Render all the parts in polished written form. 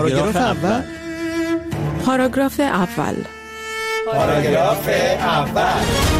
پاراگراف اول. پاراگراف اول. پاراگراف اول.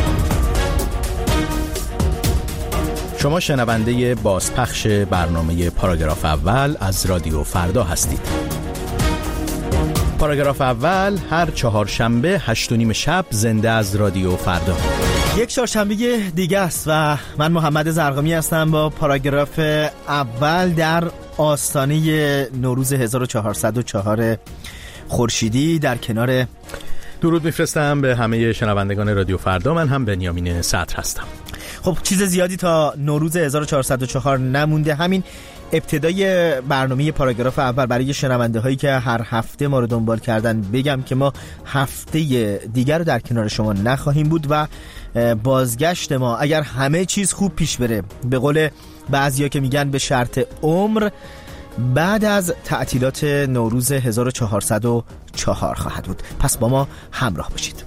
شما شنونده بازپخش برنامه پاراگراف اول از رادیو فردا هستید. پاراگراف اول هر چهارشنبه 8:30 شب زنده از رادیو فردا. یک چهارشنبه دیگه است و من محمد زرقامی هستم با پاراگراف اول در آستانه نوروز 1404 خورشیدی. در کنار درود میفرستم به همه شنوندگان رادیو فردا. من هم بنیامین صدر هستم. خب چیز زیادی تا نوروز 1404 نمونده. همین ابتدای برنامه پاراگراف اول برای شنونده هایی که هر هفته ما رو دنبال کردن بگم که ما هفته دیگر رو در کنار شما نخواهیم بود و بازگشت ما اگر همه چیز خوب پیش بره، به قول بعضیا که میگن به شرط عمر، بعد از تعطیلات نوروز 1404 خواهد بود. پس با ما همراه باشید.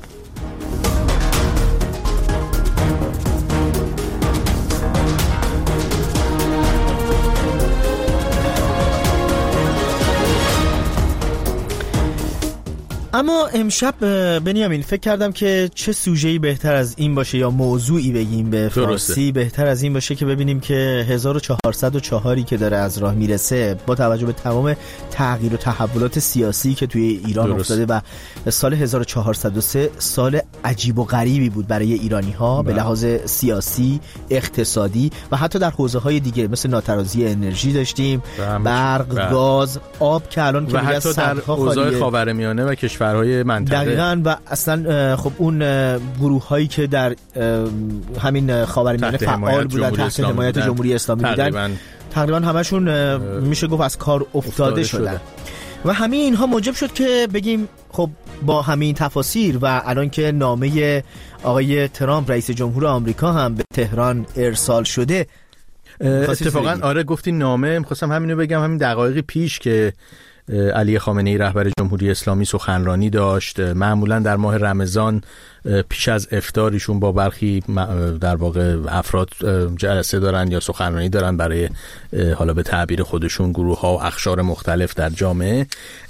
اما امشب بنیامین فکر کردم که چه سوژه‌ای بهتر از این باشه یا موضوعی بگیم به فارسی بهتر از این باشه که ببینیم که 1404 که داره از راه میرسه با توجه به تمام تغییر و تحولات سیاسی که توی ایران افتاده و سال 1403 سال عجیب و غریبی بود برای ایرانی‌ها به لحاظ سیاسی، اقتصادی و حتی در حوزه‌های دیگه مثل ناترازی انرژی داشتیم، برق، گاز، آب که الان که و حتی در حوزه خاورمیانه و کشورهای منطقه. دقیقاً. و اصلا خب اون گروه‌هایی که در همین خاورمیانه فعال بودن تحت حمایت جمهوری اسلامی بودن تقریباً همشون میشه گفت از کار افتاده شدن. و همین اینها موجب شد که بگیم خب با همین تفاسیر و الان که نامه آقای ترامپ رئیس جمهور آمریکا هم به تهران ارسال شده، اتفاقاً آره گفتی نامه، می‌خواستم همینو بگم. همین دقایق پیش که علی خامنه‌ای رهبر جمهوری اسلامی سخنرانی داشت، معمولا در ماه رمضان پیش از افطارشون با برخی در واقع افراد جلسه دارن یا سخنرانی دارن برای حالا به تعبیر خودشون گروه‌ها و اقشار مختلف در جامعه.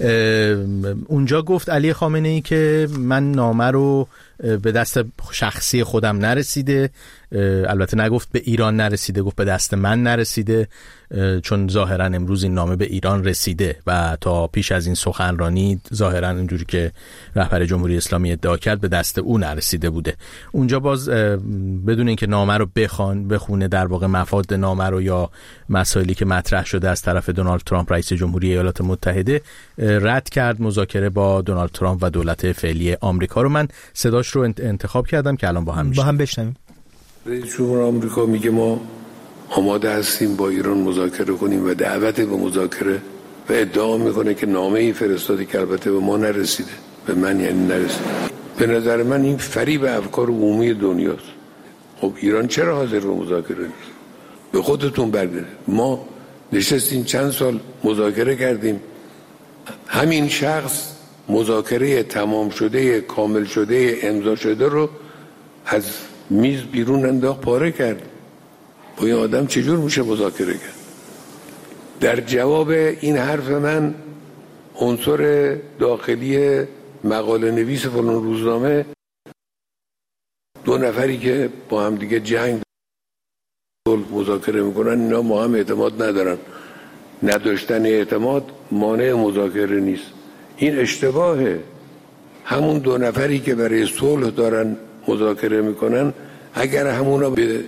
اونجا گفت علی خامنه‌ای که من نامه رو به دست شخصی خودم نرسیده، البته نگفت به ایران نرسیده، گفت به دست من نرسیده، چون ظاهرا امروز این نامه به ایران رسیده و تا پیش از این سخنرانی ظاهرا اینجوری که رهبر جمهوری اسلامی ادعا کرد به دست او نرسیده بوده. اونجا باز بدون اینکه نامه رو بخونه در واقع مفاد نامه رو یا مسائلی که مطرح شده از طرف دونالد ترامپ رئیس جمهوری ایالات متحده، رد کرد مذاکره با دونالد ترامپ و دولت فعلی آمریکا رو. من صداش رو انتخاب کردم که الان با هم بشنویم. رئیس جمهور آمریکا میگه ما آماده هستیم با ایران مذاکره کنیم و دعوت به مذاکره و ادعا میکنه که نامه‌ای فرستاده که البته به ما نرسیده، به من یعنی نرسیده. به نظر من این فریب افکار عمومی دنیاست. خب ایران چرا حاضر به مذاکره نیست؟ به خودتون برگردید. ما نشستیم چند سال مذاکره کردیم، همین شخص مذاکره تمام شده، کامل شده، امضا شده رو از میز بیرون انداخت، پاره کرد. با این آدم چجور میشه مذاکره کرد؟ در جواب این حرف من عنصر داخلی مقاله نویس فلان روزنامه، دو نفری که با هم دیگه جنگ مذاکره میکنن، اینا ما هم اعتماد ندارن. نداشتن اعتماد مانع مذاکره نیست. این اشتباهه. همون دو نفری که برای صلح دارن مذاکره میکنن، اگر همونا به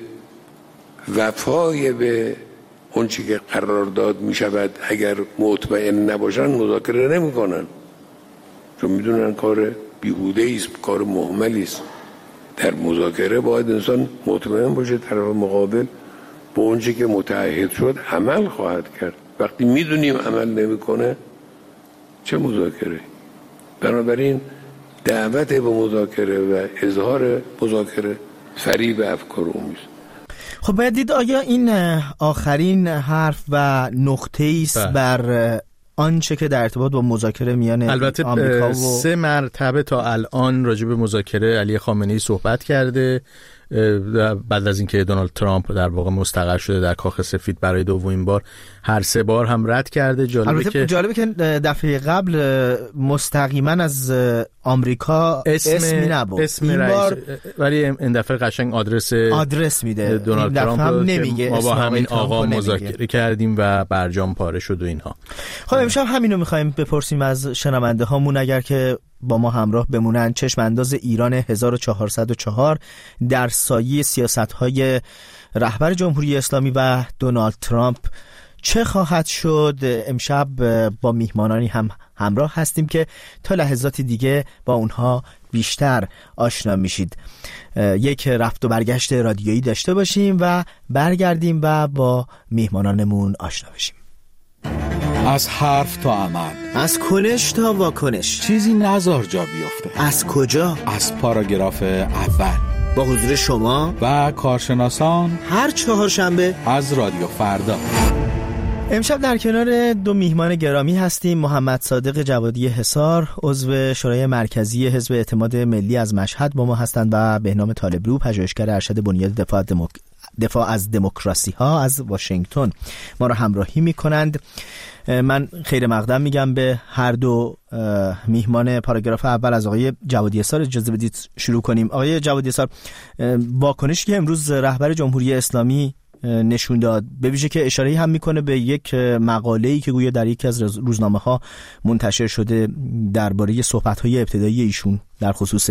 وفای به اون چی که قرارداد میشود اگر مطمئن نباشن مذاکره نمیکنن، چون میدونن کار بیهوده است، کار مهملی است. در مذاکره باید انسان مطمئن باشه طرف مقابل با اون چی که متعهد شد عمل خواهد کرد. وقتی میدونیم عمل نمیکنه چه مذاکره؟ بنابراین دعوت به مذاکره و اظهار مذاکره فریب افکار عمومی است. خب باید دید آیا این آخرین حرف و نقطه‌ای است بر آنچه که در ارتباط با مذاکره میان البته آمریکا و 3 مرتبه تا الان راجع به مذاکره علی خامنه‌ای صحبت کرده بعد از اینکه دونالد ترامپ در واقع مستقر شده در کاخ سفید برای دومین بار، هر 3 بار هم رد کرده. جالبه که دفعه قبل مستقیما از آمریکا اسمی نبود، این بار ولی این دفعه قشنگ آدرس میده. دونالد ترامپ نمیگه ما با همین آقا مذاکره کردیم و برجام پاره شد و اینها. خب امشب همینو می‌خوایم بپرسیم از شنونده هامون، اگر که با ما همراه بمونن. چشم انداز ایران 1404 در سایه سیاست‌های رهبر جمهوری اسلامی و دونالد ترامپ چه خواهد شد؟ امشب با میهمانانی هم همراه هستیم که تا لحظات دیگه با اونها بیشتر آشنا میشید. یک رفت و برگشت رادیویی داشته باشیم و برگردیم و با میهمانانمون آشنا بشیم. از حرف تا عمل، از کنش تا واکنش، چیزی نذار جا بیفته. از کجا؟ از پاراگراف اول، با حضور شما و کارشناسان، هر چهارشنبه از رادیو فردا. امشب در کنار 2 میهمان گرامی هستیم. محمد صادق جوادی حصار، عضو شورای مرکزی حزب اعتماد ملی از مشهد با ما هستند، و بهنام طالبلو، پژوهشگر ارشد بنیاد دفاع از دموکراسی ها از واشنگتن ما را همراهی می‌کنند. من خیر مقدم میگم به هر 2 میهمان پاراگراف اول. از آقای جوادی حصار اجازه بدید شروع کنیم. آقای جوادی حصار، واکنشی که امروز رهبر جمهوری اسلامی نشون داد، به ویژه که اشاره‌ای هم میکنه به یک مقاله‌ای که گویا در یکی از روزنامه‌ها منتشر شده درباره صحبت‌های ابتدایی ایشون در خصوص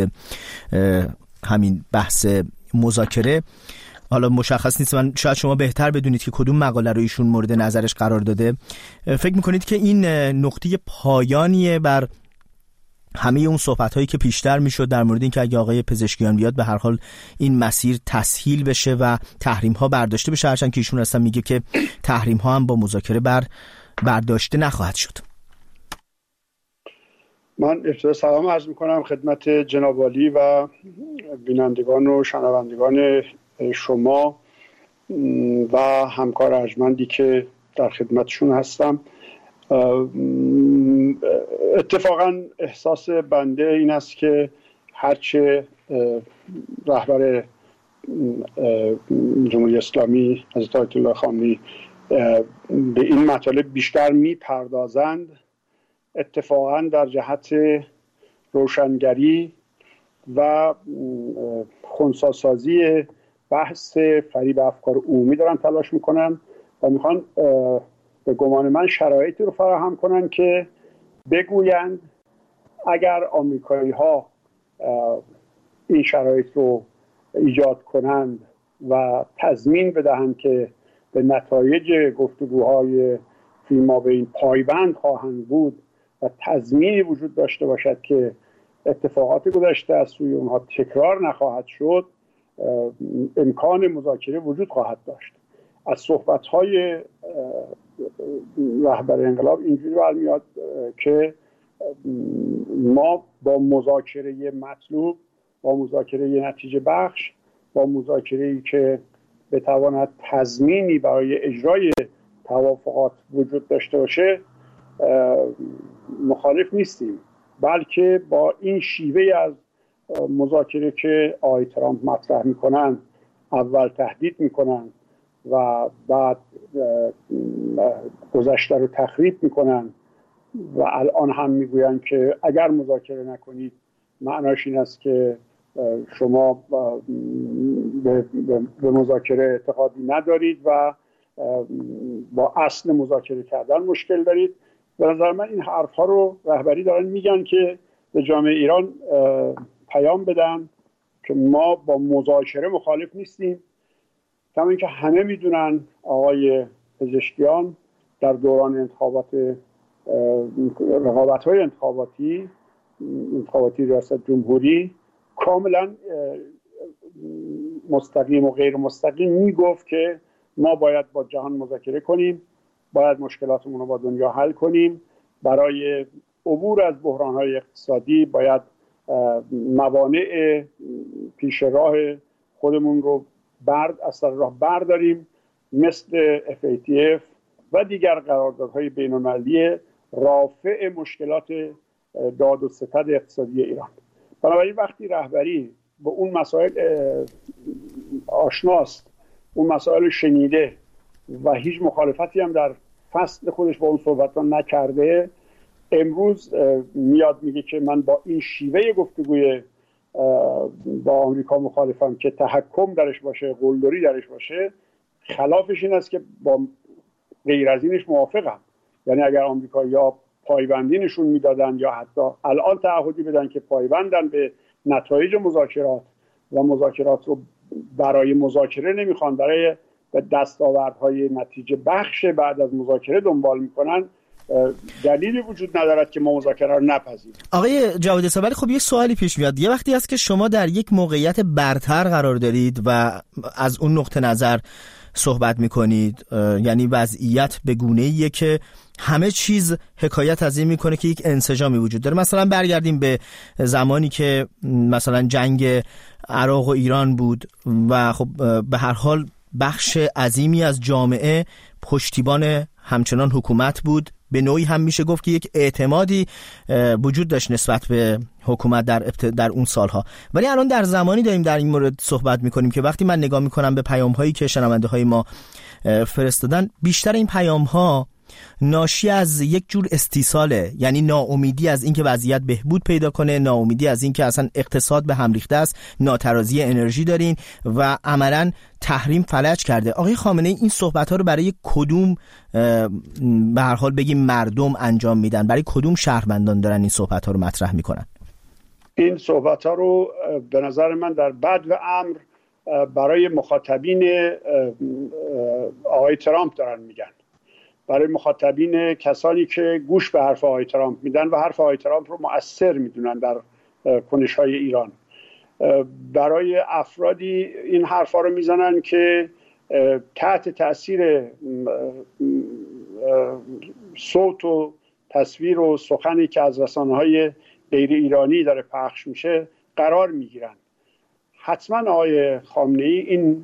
همین بحث مذاکره. حالا مشخص نیست، من شاید شما بهتر بدونید که کدوم مقاله رو ایشون مورد نظرش قرار داده. فکر میکنید که این نقطه پایانیه بر همه اون صحبت‌هایی که پیشتر میشد در مورد اینکه اگه آقای پزشکیان بیاد به هر حال این مسیر تسهیل بشه و تحریم‌ها برداشته بشه، هرچند که ایشون اصلا میگه که تحریم‌ها هم با مذاکره برداشته نخواهد شد؟ من ابتدا سلام عرض میکنم خدمت جناب عالی و بینندگان و شنوندگان شما و همکار ارجمندی که در خدمتشون هستم. اتفاقا احساس بنده این است که هرچه رهبر جمهوری اسلامی حضرت آیت الله خامنه‌ای به این مطالب بیشتر میپردازند، اتفاقا در جهت روشنگری و خنثی‌سازی بحث فریب افکار عمومی دارن تلاش میکنن و میخوان به گمان من شرایطی رو فراهم کنن که بگویند اگر آمریکایی ها این شرایط رو ایجاد کنند و تضمین بدهند که به نتایج گفتگوهای فیمابین پایبند خواهند بود و تضمینی وجود داشته باشد که اتفاقات گذشته از سوی اونها تکرار نخواهد شد، امکان مذاکره وجود خواهد داشت. از صحبت‌های رهبر انقلاب اینجوری برمیاد که ما با مذاکره مطلوب، با مذاکره نتیجه بخش، با مذاکره‌ای که بتواند تضمینی برای اجرای توافقات وجود داشته باشه مخالف نیستیم، بلکه با این شیوه از مذاکره که آقای ترامپ مطرح میکنن، اول تهدید میکنن و بعد گذشته رو تخریب میکنن و الان هم میگوین که اگر مذاکره نکنید معناش این است که شما به مذاکره اعتقادی ندارید و با اصل مذاکره کردن مشکل دارید. به نظر من این حرفها رو رهبری دارن میگن که به جامعه ایران پیام بدن که ما با مذاکره مخالف نیستیم. کما اینکه همه میدونن آقای پزشکیان در دوران رقابت‌های انتخاباتی ریاست جمهوری کاملا مستقیم و غیر مستقیم میگفت که ما باید با جهان مذاکره کنیم، باید مشکلاتمون رو با دنیا حل کنیم، برای عبور از بحران‌های اقتصادی باید موانع پیش راه خودمون رو از سر راه برداریم، مثل FATF و دیگر قراردادهای بین‌المللی رافع مشکلات داد و ستد اقتصادی ایران. بنابراین وقتی رهبری به اون مسائل آشناست، اون مسائل شنیده و هیچ مخالفتی هم در فصل خودش با اون صحبت‌ها نکرده، امروز میاد میگه که من با این شیوه گفتگوی با آمریکا مخالفم که تحکم درش باشه، قلدری درش باشه، خلافش این است که با غیر از اینش موافقم. یعنی اگر آمریکایی‌ها پایبندی نشون میدادن یا حتی الان تعهدی بدن که پایبندن به نتایج مذاکرات و مذاکرات رو برای مذاکره نمیخوان، برای دستاوردهای نتیجه بخش بعد از مذاکره دنبال میکنن، دلیلی وجود ندارد که ما مذاکره رو نپذیریم. آقای جوادی صابری، خب یه سوالی پیش میاد. یه وقتی هست که شما در یک موقعیت برتر قرار دارید و از اون نقطه نظر صحبت میکنید، یعنی وضعیت به گونه‌ایه که همه چیز حکایت از این میکنه که یک انسجامی وجود داره. مثلا برگردیم به زمانی که مثلا جنگ عراق و ایران بود و خب به هر حال بخش عظیمی از جامعه پشتیبان همچنان حکومت بود. به نوعی هم میشه گفت که یک اعتمادی وجود داشت نسبت به حکومت در اون سالها. ولی الان در زمانی داریم در این مورد صحبت میکنیم که وقتی من نگاه میکنم به پیام هایی که شنونده های ما فرستادن، بیشتر این پیام ها ناشی از یک جور استیصاله، یعنی ناامیدی از اینکه وضعیت بهبود پیدا کنه، ناامیدی از اینکه اصلا اقتصاد به هم ریخته است، ناترازی انرژی دارین و عملاً تحریم فلج کرده. آقای خامنه‌ای این صحبت‌ها رو برای کدوم به هر حال بگیم مردم انجام میدن؟ برای کدوم شهروندان دارن این صحبت‌ها رو مطرح میکنن؟ این صحبت‌ها رو به نظر من در بدو امر برای مخاطبین آقای ترامپ دارن میگن، برای مخاطبین کسانی که گوش به حرف آقای ترامپ میدن و حرف آقای ترامپ رو مؤثر میدونن در کنش‌های ایران. برای افرادی این حرفا رو میزنن که تحت تأثیر صوت و تصویر و سخنی که از رسانه‌های غیر ایرانی داره پخش میشه قرار میگیرن. حتما آقای خامنه‌ای این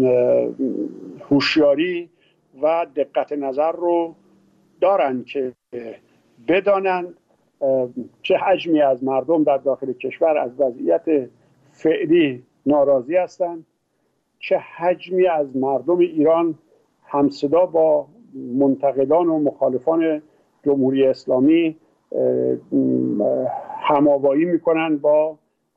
هوشیاری و دقت نظر رو دارن که بدانن چه حجمی از مردم در داخل کشور از وضعیت فعلی ناراضی هستند، چه حجمی از مردم ایران همصدا با منتقدان و مخالفان جمهوری اسلامی هماوایی میکنن با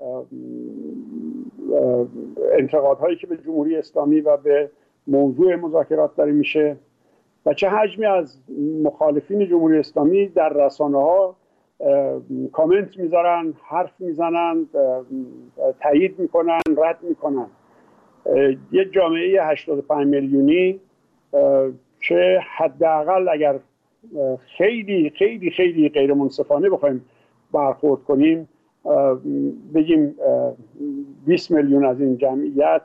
انتقادهایی که به جمهوری اسلامی و به موضوع مذاکرات داره میشه و چه حجمی از مخالفین جمهوری اسلامی در رسانه‌ها کامنت میذارن، حرف میزنن، تایید میکنن، رد میکنن. یه جامعه 85 میلیونی که حداقل اگر خیلی خیلی خیلی غیر منصفانه بخوایم برخورد کنیم بگیم 20 میلیون از این جمعیت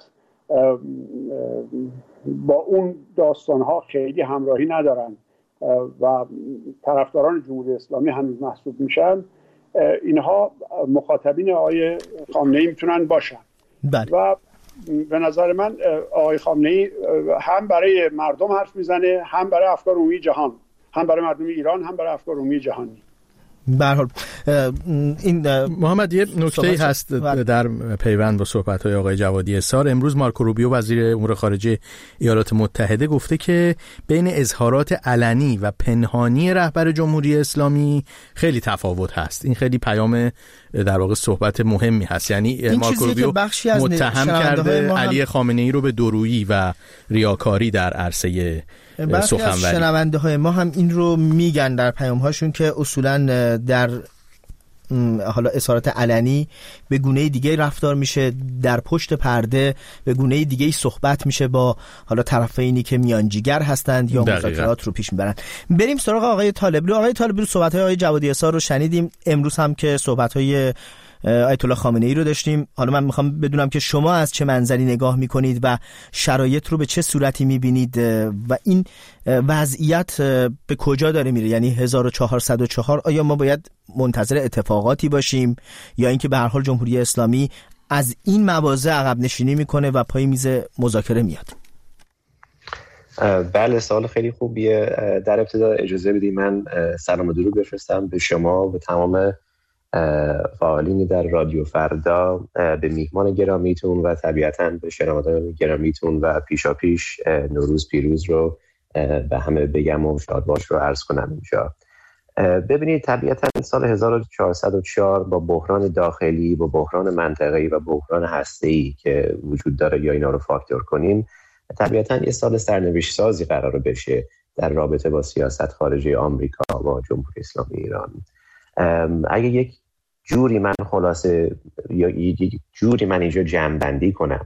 با اون داستانها خیلی همراهی ندارن و طرفداران جمهوری اسلامی هنوز محسوب میشن. اینها مخاطبین آقای خامنه‌ای میتونن باشن. بله. و به نظر من آقای خامنه‌ای هم برای مردم حرف میزنه، هم برای افکار عمومی جهان، هم برای مردم ایران، هم برای افکار عمومی جهانی. به هر حال این محمد یه نکته‌ای هست در پیوند با صحبت‌های آقای جوادی اسار. امروز مارکو روبیو وزیر امور خارجه ایالات متحده گفته که بین اظهارات علنی و پنهانی رهبر جمهوری اسلامی خیلی تفاوت هست. این خیلی پیام در واقع صحبت مهمی هست. یعنی مارکو روبیو متهم کرده علی خامنه‌ای رو به دورویی و ریاکاری در عرصه برخی از شنونده های ما هم این رو میگن در پیام هاشون که اصولا در حالا اظهارات علنی به گونه دیگه رفتار میشه، در پشت پرده به گونه دیگه صحبت میشه با حالا طرفینی که میانجیگر هستند یا مذاکرات رو پیش میبرن. بریم سراغ آقای طالبلو. آقای طالبلو، صحبت های آقای جوادی اسار رو شنیدیم. امروز هم که صحبت های آیت الله خامنه‌ای رو داشتیم. حالا من میخوام بدونم که شما از چه منظری نگاه میکنید و شرایط رو به چه صورتی میبینید و این وضعیت به کجا داره میره؟ یعنی 1404 آیا ما باید منتظر اتفاقاتی باشیم یا اینکه به هر حال جمهوری اسلامی از این مواضع عقب نشینی میکنه و پای میز مذاکره میاد؟ بله، سوال خیلی خوبیه. در ابتدا اجازه بدید من سلام و درود بفرستم به شما و تمام فعالینی در رادیو فردا، به میهمان گرامیتون و طبیعتاً به شنوندگان گرامیتون و پیشاپیش نوروز پیروز رو به همه بگم و شادباش رو عرض کنم اینجا. ببینید طبیعتاً سال 1404 با بحران داخلی، با بحران منطقه‌ای و بحران هسته‌ای که وجود داره یا اینا رو فاکتور کنیم، طبیعتاً یه سال سرنوشت سازی قرار بشه در رابطه با سیاست خارجی آمریکا و جمهوری اسلامی ایران. اگه یک جوری من خلاصه یا یک جوری من اینجا جمع‌بندی کنم،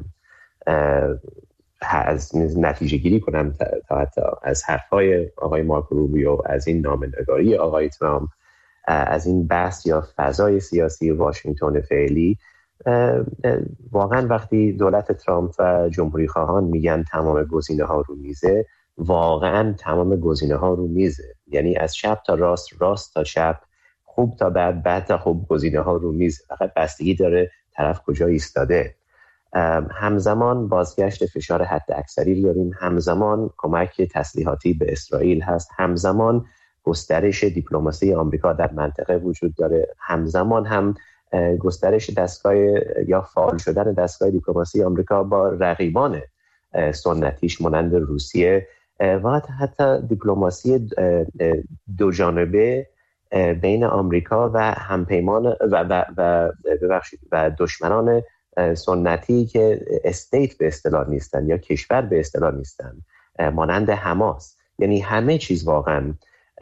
از نتیجه گیری کنم تا حتی از حرفای آقای مارکو روبیو، از این نامه‌نگاری آقای ترامپ، از این بحث یا فضای سیاسی واشنگتن فعلی، واقعا وقتی دولت ترامپ و جمهوری خواهان میگن تمام گزینه‌ها رو میزه، واقعا تمام گزینه‌ها رو میزه. یعنی از چپ تا راست، راست تا چپ، خوب تا بد، بد تا خوب، گزینه‌ها رو میزه. فقط بستگی داره طرف کجا ایستاده. همزمان بازگشت فشار حد اکثری داریم، همزمان کمک تسلیحاتی به اسرائیل هست، همزمان گسترش دیپلماسی آمریکا در منطقه وجود داره، همزمان هم گسترش دستگاه یا فعال شدن دستگاه دیپلماسی آمریکا با رقیبان سنتیش مانند روسیه و حتی دیپلماسی دو جانبه بین آمریکا و همپیمان و دشمنان سنتی که استیت به اصطلاح نیستن یا کشور به اصطلاح نیستن مانند حماس. یعنی همه چیز واقعا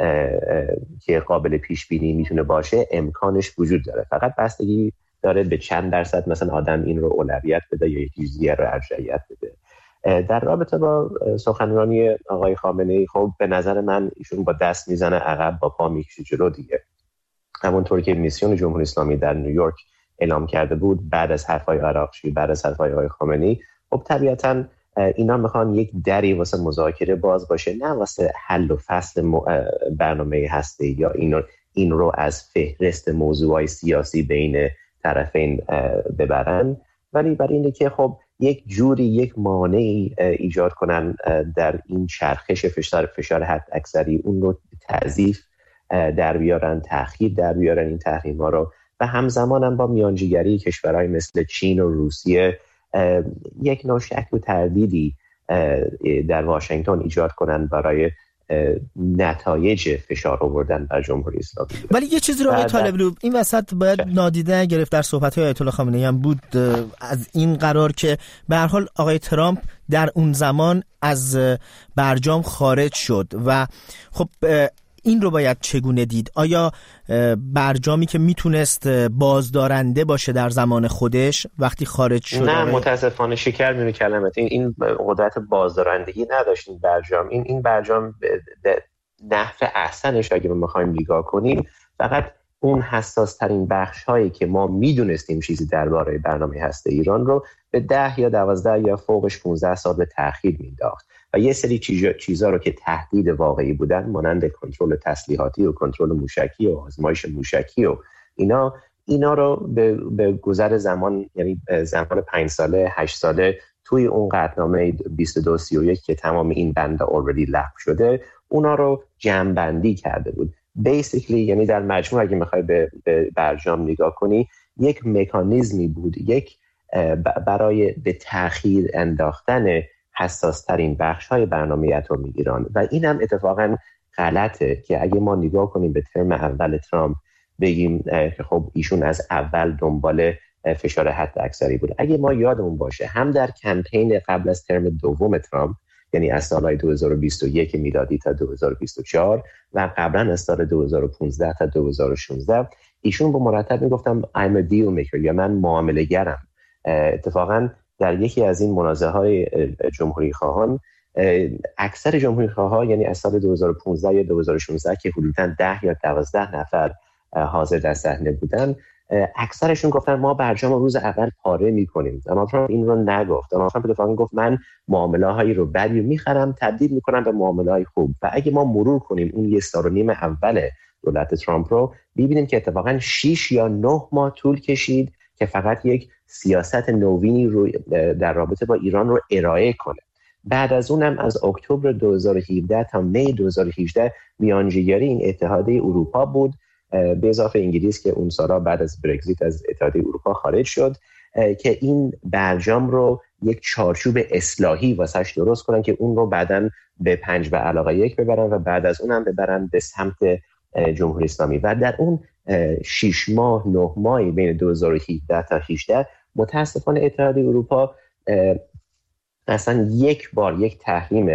که قابل پیش بینی میتونه باشه امکانش وجود داره، فقط بستگی داره به چند درصد مثلا آدم این رو اولویت بده یا یکی دیگه رو ارجحیت بده. در رابطه با سخنرانی آقای خامنه‌ای، خب به نظر من ایشون با دست میزنه عقب، با پا میکشه جلو دیگه. همونطور که میسیون جمهوری اسلامی در نیویورک اعلام کرده بود بعد از حرفای عراقچی، بعد از حرفای آقای خامنه‌ای، خب طبیعتاً اینا میخوان یک دری واسه مذاکره باز باشه، نه واسه حل و فصل برنامه هسته‌ای یا این رو از فهرست موضوعات سیاسی بین طرفین ببرن، ولی برای اینه که خب یک جوری یک مانعی ایجاد کنن در این چرخش فشار حد اکثری، اون رو تضعیف در بیارن، تأخیر در بیارن این تحریم‌ها رو، و همزمان هم با میانجیگری کشورهای مثل چین و روسیه یک نوع شک و تردیدی در واشنگتن ایجاد کنن برای نتایج فشار آوردن بر جمهوری اسلامی. ولی یه چیزی رو آقای طالبلو این وسط باید نادیده گرفت، در صحبت‌های آیت الله خامنه‌ای هم بود از این قرار که به هر حال آقای ترامپ در اون زمان از برجام خارج شد و خب این رو باید چگونه دید؟ آیا برجامی که میتونست بازدارنده باشه در زمان خودش وقتی خارج شد؟ نه متاسفانه شکر میونه کلمت، این قدرت بازدارندگی نداشت این برجام. این برجام به نحو احسنش اگه ما بخوایم نگاه کنیم فقط اون حساس ترین بخش هایی که ما میدونستیم چیزی درباره برنامه هسته ایران رو به 10 یا 12 یا فوقش 15 سال به تأخیر مینداخت و یه سری چیزا رو که تهدید واقعی بودن مانند کنترل تسلیحاتی و کنترل موشکی و آزمایش موشکی و اینا رو به گذر زمان، یعنی زمان 5 ساله 8 ساله توی اون قطعنامه 2231 که تمام این بند اوردی لغو شده، اونا رو جمع‌بندی کرده بود. basically یعنی در مجموع اگه میخوای به برجام نگاه کنی یک مکانیزمی بود، یک برای به تأخیر انداختن حساس ترین بخش های برنامه اتمی ایران. و این هم اتفاقا غلطه که اگه ما نگاه کنیم به ترم اول ترامپ بگیم که خب ایشون از اول دنبال فشار حد اکثری بود. اگه ما یادمون باشه هم در کمپین قبل از ترم دوم ترامپ، یعنی از سالهای 2021 میلادی تا 2024 و قبلا از سال 2015 تا 2016 ایشون با مرتب میگفتم I'm a deal maker یا من معامله گرم. اتفاقا در یکی از این منازعه‌های جمهوری خواهان اکثر جمهوری خواها، یعنی از سال 2015 یا 2016 که حدوداً 10 یا 12 نفر حاضر در صحنه بودن، اکثرشون گفتن ما برجام روز اول پاره می‌کنیم. اما ترامپ این رو نگفت. اما ترامپ اتفاقاً گفت من معامله‌هایی رو بدی می‌خرم تبدیل می‌کنم به معامله‌های خوب. و اگه ما مرور کنیم اون 1.5 سال اول دولت ترامپ رو ببینیم که اتفاقاً 6 یا 9 ماه طول کشید که فقط یک سیاست نوینی رو در رابطه با ایران رو ارائه کنه. بعد از اونم از اکتبر 2017 تا می 2018 میانجیگری این اتحادیه اروپا بود به اضافه انگلیس که اون سالا بعد از برگزیت از اتحادیه اروپا خارج شد، که این برجام رو یک چارچوب اصلاحی واسش درست کنن که اون رو بعداً به 5+1 ببرن و بعد از اونم ببرن به سمت جمهوری اسلامی. و در اون 6 ماه 9 ماهی بین 2017 تا 18 متاسفانه اتحادیه اروپا اصلا یک بار یک تحریم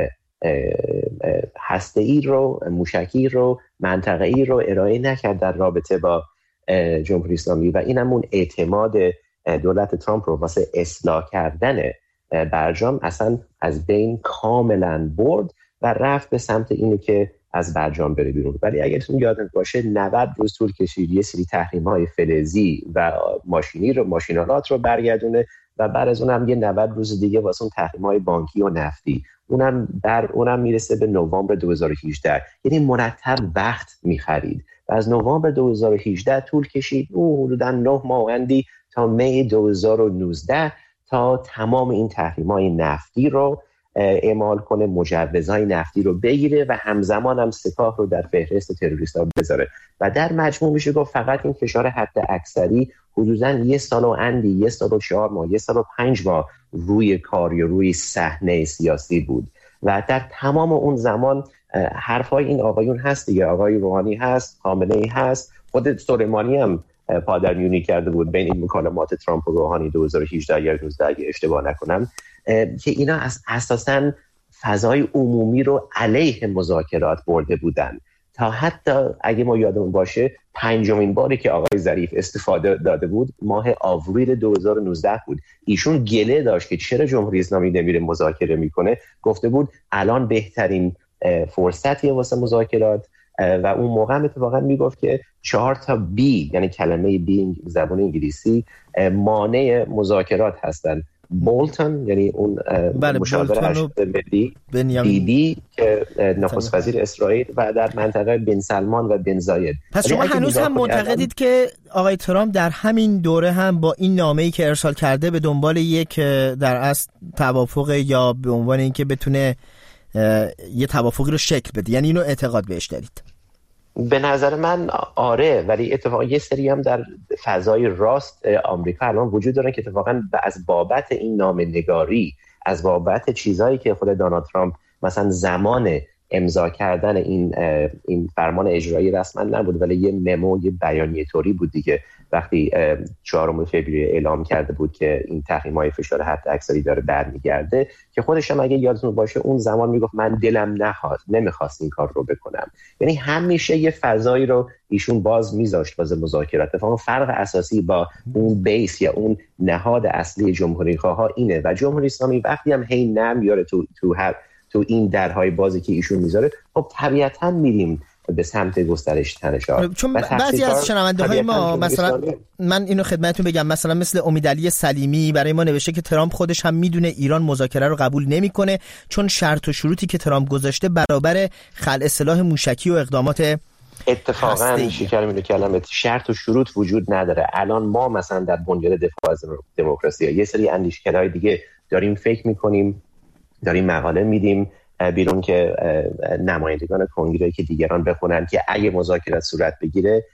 هسته‌ای رو، موشکی رو، منطقه‌ای رو ارائه نکرد در رابطه با جمهوری اسلامی و این همون اعتماد دولت ترامپ رو واسه اصلاح کردن برجام اصلا از بین کاملا برد و رفت به سمت اینه که از برجام بره بیرون. ولی اگرتون یادتون باشه 90 روز طول کشید یه سری تحریم‌های فلزی و ماشینالات رو برگردونه و بعد از اونم یه 90 روز دیگه واسه اون تحریم‌های بانکی و نفتی، اونم میرسه به نوامبر 2018. یعنی مرتب وقت می‌خرید و از نوامبر 2018 طول کشید حدوداً 9 ماه اندی تا می 2019 تا تمام این تحریم‌های نفتی رو اعمال کنه، مجوزهای نفتی رو بگیره و همزمان هم سپاه رو در فهرست تروریست‌ها بذاره و در مجموع میشه گفت فقط این فشار حد اکثری حدوداً 1 سال و اندی، 1 سال و 4 ماه، 1 سال و 5 ماه روی کار یا روی صحنه سیاسی بود و در تمام اون زمان حرفای این آقایون هست دیگه، آقای روحانی هست، خامنه‌ای هست، خود سلیمانی هم پادرمیونی کرده بود بین این مکالمات ترامپ و روحانی 2018 یا 2019 اگه اشتباه نکنم، که اینا اساساً فضای عمومی رو علیه مذاکرات برده بودن تا حتی اگه ما یادمون باشه 5مین باری که آقای ظریف استفاده داده بود ماه آوریل 2019 بود. ایشون گله داشت که چرا جمهوری اسلامی نمیره مذاکره میکنه، گفته بود الان بهترین فرصتیه واسه مذاکرات و اون موقع اتفاقا میگفت که 4 تا بی یعنی کلمه بی زبان انگلیسی مانع مذاکرات هستن. بولتون یعنی اون مشاور ارشد ملی، بیبی که نخست وزیر اسرائیل و در منطقه بن سلمان و بن زاید. پس شما هنوز هم معتقدید که آقای ترامپ در همین دوره هم با این نامه‌ای که ارسال کرده به دنبال یک در اصل توافق یا به عنوان اینکه بتونه یه توافقی رو شکل بده، یعنی اینو اعتقاد بهش دارید؟ به نظر من آره، ولی اتفاقا یه سری هم در فضای راست آمریکا الان وجود دارن که اتفاقا از بابت این نامه‌نگاری، از بابت چیزایی که خود دونالد ترامپ مثلا زمان امضا کردن این فرمان اجرایی رسما نبود ولی یه ممو، یه بیانیه طوری بود دیگه، وقتی 4 فوریه اعلام کرده بود که این تحریم‌های فشار حد اکثری داره برمیگرده، که خودش هم اگه یادتون باشه اون زمان میگفت من دلم نمیخواست این کار رو بکنم. یعنی همیشه یه فضایی رو ایشون باز میذاشت واسه مذاکرات. اتفاقا فرق اساسی با اون بیس یا اون نهاد اصلی جمهوری خواها اینه و جمهوری اسلامی وقتی هم هی نمیاره تو این درهای بازی که ایشون میذاره، خب طبیعتاً میریم به سمت گسترش تنش‌ها. چون بعضی از شنونده‌های ما مثلا من اینو خدمتتون بگم، مثلا مثل امیدعلی سلیمی برای ما نوشته که ترامپ خودش هم میدونه ایران مذاکره رو قبول نمیکنه چون شرط و شروطی که ترامپ گذاشته برابر خلع سلاح موشکی و اقدامات اتفاقاً شکر میگه کلمه شرط و شروط وجود نداره. الان ما مثلا در بنیاد دفاع از دموکراسی یه سری اندیشکدهای دیگه داریم فکر میکنیم، داریم مقاله میدیم بیرون که نمایندگان کنگره که دیگران بخونن که اگه مذاکرات صورت بگیره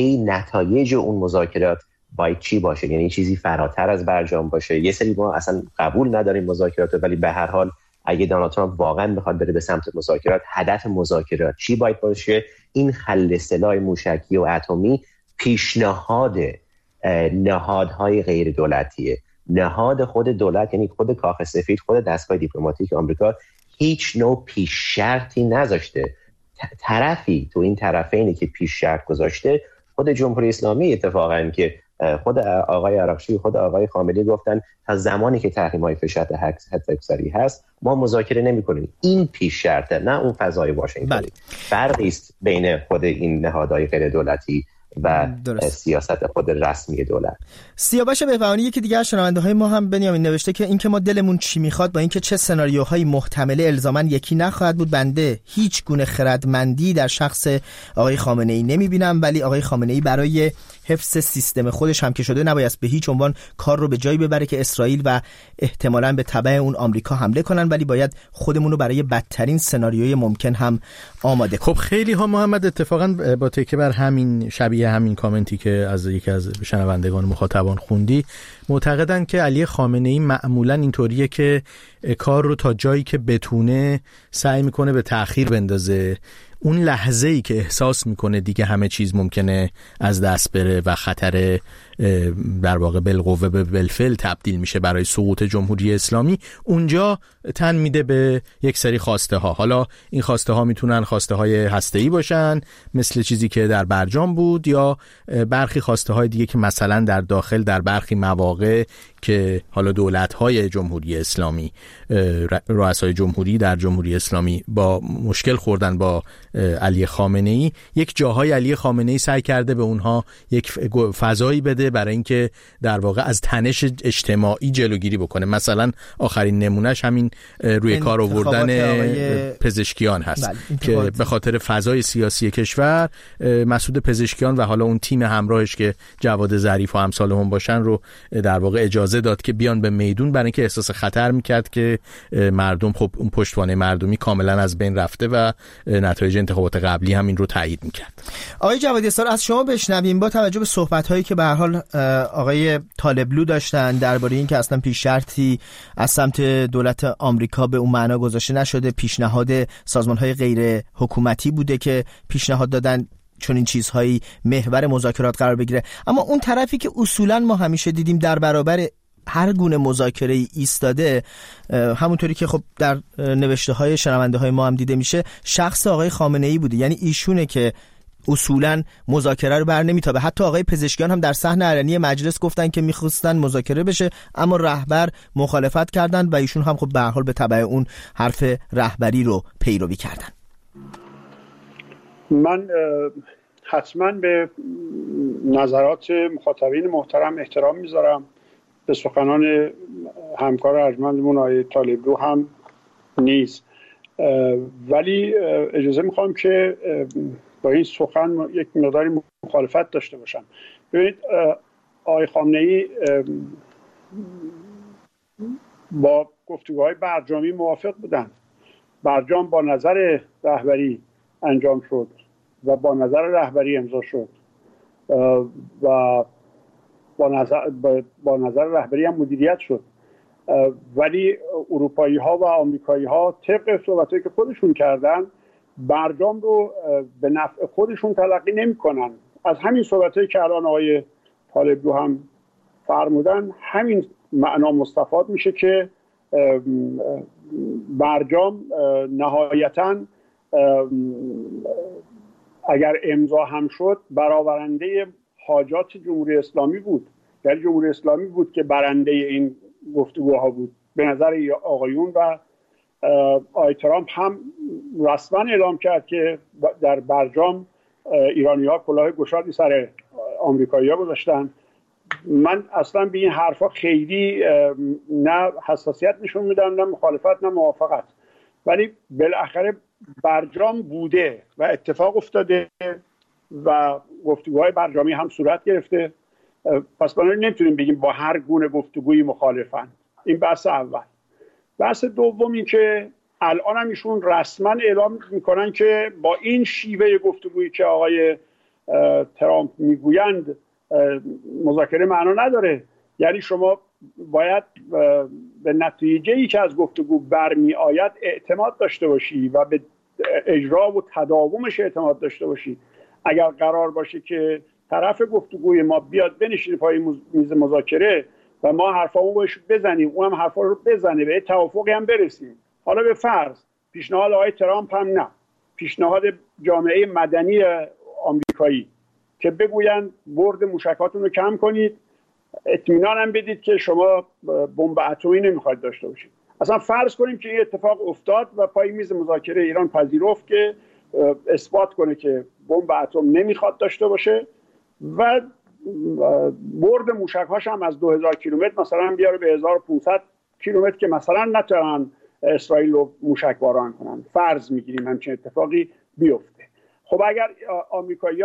نتایج اون مذاکرات باید چی باشه، یعنی چیزی فراتر از برجام باشه. یه سری ما اصلا قبول نداریم مذاکرات، ولی به هر حال اگه دونالد ترامپ واقعا بخواد بره به سمت مذاکرات، هدف مذاکرات چی باید باشه؟ این خلع سلاح موشکی و اتمی پیشنهاد نهادهای غیر دولتیه. نهاد خود دولت یعنی خود کاخ سفید، خود دستگاه دیپلماتیک آمریکا هیچ نوع پیش شرطی نذاشته. طرفی تو این طرفینی که پیش شرط گذاشته خود جمهوری اسلامی اتفاقاً که خود آقای عراقچی، خود آقای خامنه‌ای گفتن تا زمانی که تحریم‌های فشار حد اکثری هست ما مذاکره نمی‌کنیم. این پیش شرطه، نه اون فضای واشنگتن. فرقی است بین خود این نهادهای غیر دولتی و سیاست خود رسمی دولت. سیاوش بهبهانی یکی دیگه از شنونده‌های ما هم بنیامین نوشته که اینکه ما دلمون چی میخواد با اینکه چه سناریوهایی محتمله الزاماً یکی نخواهد بود. بنده هیچ گونه خردمندی در شخص آقای خامنه‌ای نمیبینم، ولی آقای خامنه‌ای برای حفظ سیستم خودش هم که شده نباید به هیچ عنوان کار رو به جایی ببره که اسرائیل و احتمالاً به تبع اون آمریکا حمله کنن، ولی باید خودمون رو برای بدترین سناریوی ممکن هم آماده کنیم. خب خیلی ها محمد اتفاقاً با تکیه بر همین شبیه همین کامنتی که از یکی از شنوندگان مخاطبان خوندی معتقدن که علی خامنه‌ای معمولاً اینطوریه که کار رو تا جایی که بتونه سعی میکنه به تأخیر بندازه. اون لحظه‌ای که احساس میکنه دیگه همه چیز ممکنه از دست بره و خطر در واقع بالقوه به بالفعل تبدیل میشه برای سقوط جمهوری اسلامی، اونجا تن میده به یک سری خواسته ها. حالا این خواسته ها میتونن خواسته های هسته‌ای باشن مثل چیزی که در برجام بود، یا برخی خواسته های دیگه که مثلا در داخل در برخی مواقع که حالا دولت‌های جمهوری اسلامی، رؤسای جمهوری در جمهوری اسلامی با مشکل خوردن با علی خامنه‌ای، یک جاهای علی خامنه‌ای سعی کرده به اونها یک فضایی بده برای اینکه در واقع از تنش اجتماعی جلوگیری بکنه. مثلا آخرین نمونهش همین روی کار آوردن پزشکیان هست که به خاطر فضای سیاسی کشور مسعود پزشکیان و حالا اون تیم همراهش که جواد ظریف و امثال هم باشن رو در واقع اجازه داد که بیان به میدون، برای اینکه احساس خطر میکرد که مردم، خب اون پشتوانه مردمی کاملا از بین رفته و نتایج انتخابات قبلی هم این رو تایید میکرد. آقای جوادی اسرار، از شما بشنویم با توجه به صحبت‌هایی که به هر حال آقای طالبلو داشتن درباره این که اصلا پیش شرطی از سمت دولت آمریکا به اون معنا گذاشته نشده، پیشنهاد سازمان‌های غیر حکومتی بوده که پیشنهاد دادن چون این چیزهایی محور مذاکرات قرار بگیره، اما اون طرفی که اصولاً ما همیشه دیدیم در برابر هر گونه مذاکره ایستاده، همونطوری که خب در نوشته های شنونده های ما هم دیده میشه، شخص آقای خامنه ای بوده. یعنی ایشونه که اصولاً مذاکره رو بر نمیتابه. حتی آقای پزشکیان هم در صحن علنی مجلس گفتن که میخواستن مذاکره بشه، اما رهبر مخالفت کردن و ایشون هم خب به هر حال به تبع اون حرف رهبری رو پیروی کردن. من حتما به نظرات مخاطبین محترم احترام میذارم، به سخنان همکار ارجمندمون آقای طالبلو هم نیست، ولی اجازه میخوام که با این سخن یک مقداری مخالفت داشته باشم. ببینید، آقای خامنه‌ای با گفتگوهای برجامی موافق بودن. برجام با نظر رهبری انجام شد و با نظر رهبری امضا شد و با نظر رهبری هم مدیریت شد، ولی اروپایی ها و آمریکایی ها طبق صحبتایی که خودشون کردن برجام رو به نفع خودشون تلقی نمی کنن. از همین صحبتایی که الان آقای طالبلو هم فرمودن همین معنا مستفاد میشه که برجام نهایتاً اگر امضا هم شد برآورنده حاجات جمهوری اسلامی بود، یعنی جمهوری اسلامی بود که برنده این گفتگوها بود. به نظر آقایون و آقای ترامپ هم رسما اعلام کرد که در برجام ایرانی‌ها کلاه گشادی سر آمریکایی‌ها گذاشتن. من اصلا به این حرفا خیلی نه حساسیت نشون میدم، نه مخالفت، نه موافقت، ولی بالاخره برجام بوده و اتفاق افتاده و گفتگوهای برجامی هم صورت گرفته. پس بنابراین نمیتونیم بگیم با هر گونه گفتگویی مخالفن. این بحث اول. بحث دوم این که الان هم ایشون رسما اعلام میکنن که با این شیوه گفتگویی که آقای ترامپ میگویند مذاکره معنا نداره. یعنی شما باید به نتیجه‌ای که از گفتگو برمی آید اعتماد داشته باشی و به اجرا و تداومش اعتماد داشته باشی. اگر قرار باشه که طرف گفتگوی ما بیاد بنشینه پای میز مذاکره و ما حرفامو بهش بزنیم، اون هم حرفا رو بزنه، به توافقی هم برسیم، حالا به فرض پیشنهاد آقای ترامپ هم نه، پیشنهاد جامعه مدنی آمریکایی که بگویند برد موشکاتون رو کم کنید، اطمینان هم بدید که شما بمب اتمی نمیخواید داشته باشید. اصلا فرض کنیم که این اتفاق افتاد و پای میز مذاکره ایران پذیرفت که اثبات کنه که بمب اتم نمیخواد داشته باشه و برد موشک‌هاش هم از 2000 کیلومتر مثلا بیاره به 1500 کیلومتر که مثلا نتونن اسرائیل رو موشک باران کنن. فرض میگیریم همچین اتفاقی بیفته. خب اگر آمریکایی‌ها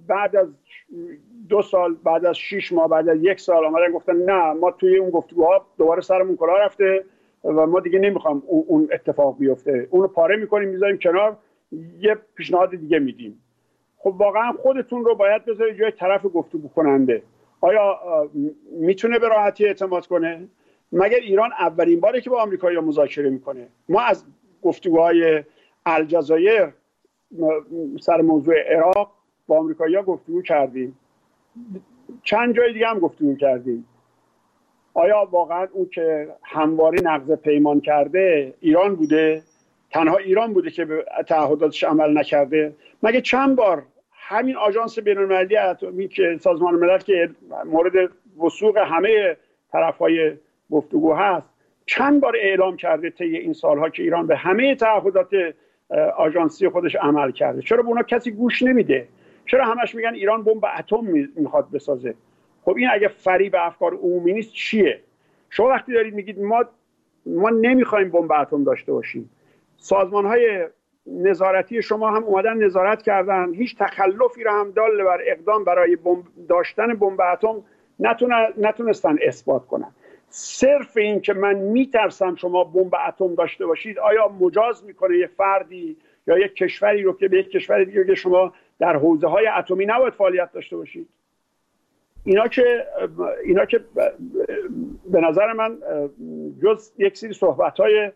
بعد از 2 سال، بعد از 6 ماه، بعد از 1 سال آمدن گفتن نه ما توی اون گفتگوها دوباره سرمون کلاه رفته و ما دیگه نمیخوام اون اتفاق بیفته، اونو پاره میکنیم میذاریم کنار، یه پیشنهاد دیگه میدیم. خب واقعا خودتون رو باید بذارید جای طرف گفتگو کننده. آیا میتونه به راحتی اعتماد کنه؟ مگر ایران اولین باره که با آمریکایی‌ها مذاکره میکنه؟ ما از گفتگوهای الجزایر سر موضوع عراق با آمریکایی‌ها گفتگو کردیم، چند جای دیگه هم گفتگو کردیم. آیا واقعا اون که همواره نقض پیمان کرده ایران بوده؟ تنها ایران بوده که به تعهداتش عمل نکرده؟ مگه چند بار همین آژانس بین‌المللی اتمی که سازمان ملل که مورد وثوق همه طرف‌های گفتگو هست، چند بار اعلام کرده طی این سالها که ایران به همه تعهدات آژانسی خودش عمل کرده؟ چرا به اونا کسی گوش نمیده؟ چرا همش میگن ایران بمب اتم میخواد بسازه؟ خب این اگه فریب افکار عمومی نیست چیه؟ شما وقتی دارید میگید ما نمیخوایم بمب اتم داشته باشیم، سازمان‌های نظارتی شما هم اومدن نظارت کردن، هیچ تخلفی رو هم دال بر اقدام برای داشتن بمب اتم نتونستن اثبات کنن. صرف این که من میترسم شما بمب اتم داشته باشید آیا مجاز میکنه یه فردی یا یک کشوری رو که به یک کشور دیگه که شما در حوزه‌های اتمی نباید فعالیت داشته باشید؟ اینا که به نظر من جز یک سری صحبت‌های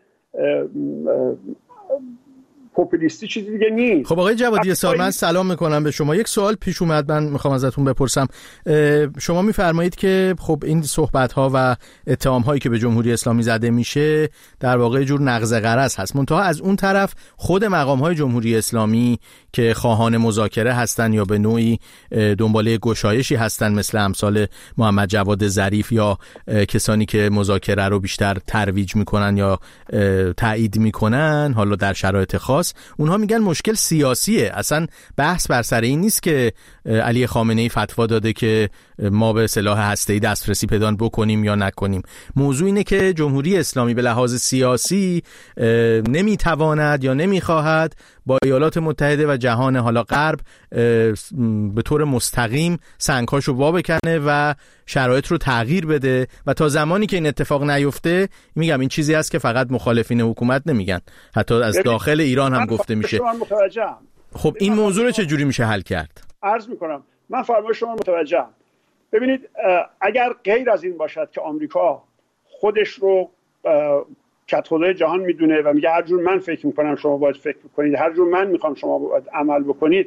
پوپولیستی چیزی دیگه نیست. خب آقای جوادی سال، من سلام میکنم به شما. یک سوال پیش اومد، من میخوام ازتون بپرسم. شما میفرمایید که خب این صحبت‌ها و اتهام‌هایی که به جمهوری اسلامی زده میشه در واقع جور نقض غرض هست، منتها از اون طرف خود مقام‌های جمهوری اسلامی که خواهان مذاکره هستن یا به نوعی دنباله گشایشی هستن، مثل امثال محمد جواد ظریف یا کسانی که مذاکره رو بیشتر ترویج میکنن یا تایید میکنن، حالا در شرایط خاص، اونها میگن مشکل سیاسیه. اصلا بحث بر سر این نیست که علی خامنه‌ای فتوا داده که ما به سلاح هسته‌ای دسترسی پیدا بکنیم یا نکنیم. موضوع اینه که جمهوری اسلامی به لحاظ سیاسی نمیتواند یا نمیخواهد با ایالات متحده و جهان حالا غرب به طور مستقیم سنگ‌هاشو وا بکنه و شرایط رو تغییر بده و تا زمانی که این اتفاق نیفته، میگم این چیزی هست که فقط مخالفین حکومت نمیگن، حتی از داخل ایران هم گفته میشه. خب این موضوع رو چجوری میشه حل کرد؟ عرض میکنم، من فرمایش شما متوجهم. ببینید، اگر غیر از این باشد که آمریکا خودش رو کدخدای جهان میدونه و میگه هر جور من فکر میکنم شما باید فکر کنید، هر جور من میخوام شما باید عمل بکنید،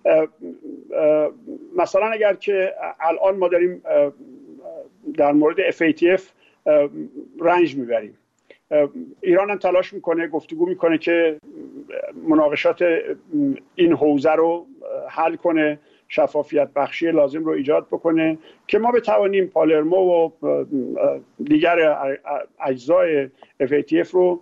مثلا اگر که الان ما داریم در مورد FATF رنج میبریم، ایران هم تلاش میکنه، گفتگو میکنه که مناقشات این حوزه رو حل کنه، شفافیت بخشی لازم رو ایجاد بکنه که ما بتوانیم پالرمو و دیگر اجزای FATF رو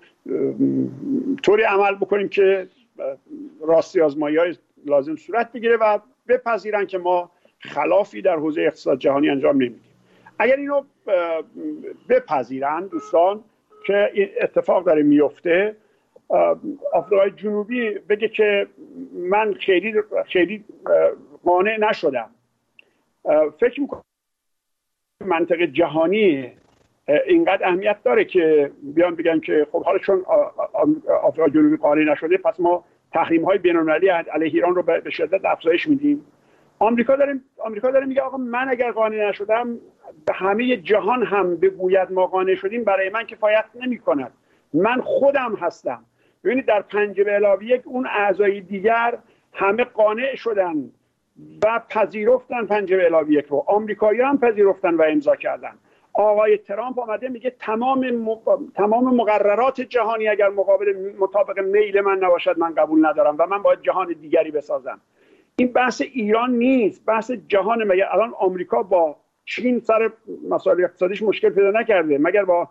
طوری عمل بکنیم که راستی آزمایی‌های لازم صورت بگیره و بپذیرن که ما خلافی در حوزه اقتصاد جهانی انجام نمیدیم. اگر اینو بپذیرن دوستان که این اتفاق داره میفته، آفریقای جنوبی بگه که من خیلی قانع نشدم، فکر میکنم منطقه جهانی اینقدر اهمیت داره که بیان بگن که خب حالا چون آفریقای جنوبی قانع نشده پس ما تحریم‌های بین‌المللی علیه ایران رو به شدت افزایش میدیم. آمریکا داره میگه آقا من اگر قانع نشدم به همه جهان هم بگوید ما قانع شدیم برای من کفایت نمی‌کند، من خودم هستم. ببینید در 5+1 اون اعضای دیگر همه قانع شدن و پذیرفتن 5+1 رو، آمریکایی‌ها هم پذیرفتن و امضا کردن. آقای ترامپ آمده میگه تمام مقررات جهانی اگر مطابق میل من نباشد من قبول ندارم و من باید جهان دیگری بسازم. این بحث ایران نیست، بحث جهان. مگر الان آمریکا با چین سر مسائل اقتصادیش مشکل پیدا نکرده؟ مگر با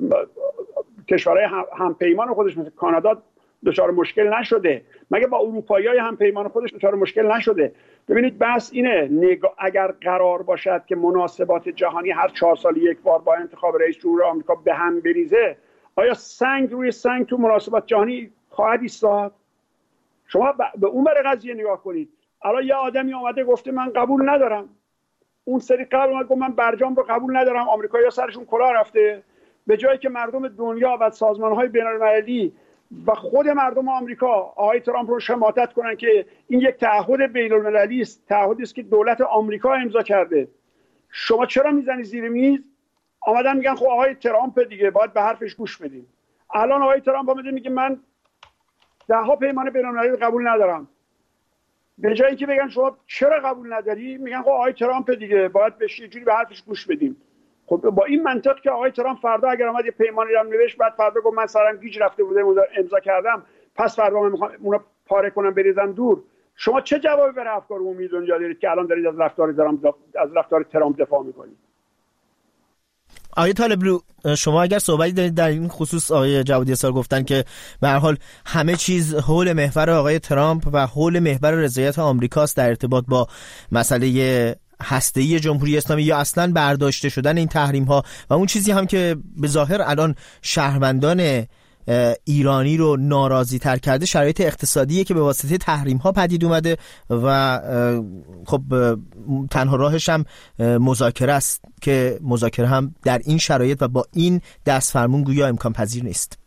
کشورهای همپیمان خودش مثل کانادا دچار مشکل نشده؟ مگر با اروپایی‌های همپیمان خودش دچار مشکل نشده؟ ببینید بحث اینه، اگر قرار باشد که مناسبات جهانی هر 4 سال یک بار با انتخاب رئیس جمهور آمریکا به هم بریزه، آیا سنگ روی سنگ تو مناسبات جهانی خواهد ایستاد؟ شما به اون بر قضیه نگاه کنید. الان یه آدمی اومده گفته من قبول ندارم، اون سری قبل اومد گفت من برجام رو قبول ندارم، آمریکایی‌ها سرشون کلاه رفته، به جایی که مردم دنیا و سازمان‌های بین‌المللی و خود مردم آمریکا آقای ترامپ رو شماتت کنن که این یک تعهد بین‌المللی است، تعهدی است که دولت آمریکا امضا کرده، شما چرا میزنی زیر میز؟ آمدن میگن خب آقای ترامپ دیگه باید به حرفش گوش بدیم. الان آقای ترامپ اومده میگه من ده‌ها پیمان بین‌المللی قبول ندارم. به جایی که بگن شما چرا قبول نداری، میگن خب آقای ترامپ دیگه باید بهش یه جوری به حرفش گوش بدیم. خب با این منطق که آقای ترامپ فردا اگر اومد یه پیمانی رو نوشت، بعد فردا گفت من سرم گیج رفته بوده امضا کردم، پس فردا من میخوام اونو پاره کنم بریزم دور، شما چه جوابی برای افکار عمومی دنیا دارید که الان دارید از رفتار ترامپ دفاع میکنید؟ آقای طالبلو، شما اگر صحبتی دارید در این خصوص، آقای جوادی اسار گفتن که به هر حال همه چیز حول محور آقای ترامپ و حول محور رضایت آمریکاست در ارتباط با مسئله هسته‌ای جمهوری اسلامی یا اصلا برداشته شدن این تحریم ها و اون چیزی هم که به ظاهر الان شهروندان ایرانی رو ناراضی تر کرده شرایط اقتصادیه که به واسطه تحریم ها پدید اومده و خب تنها راهش هم مذاکره است که مذاکره هم در این شرایط و با این دست فرمون گویا امکان پذیر نیست.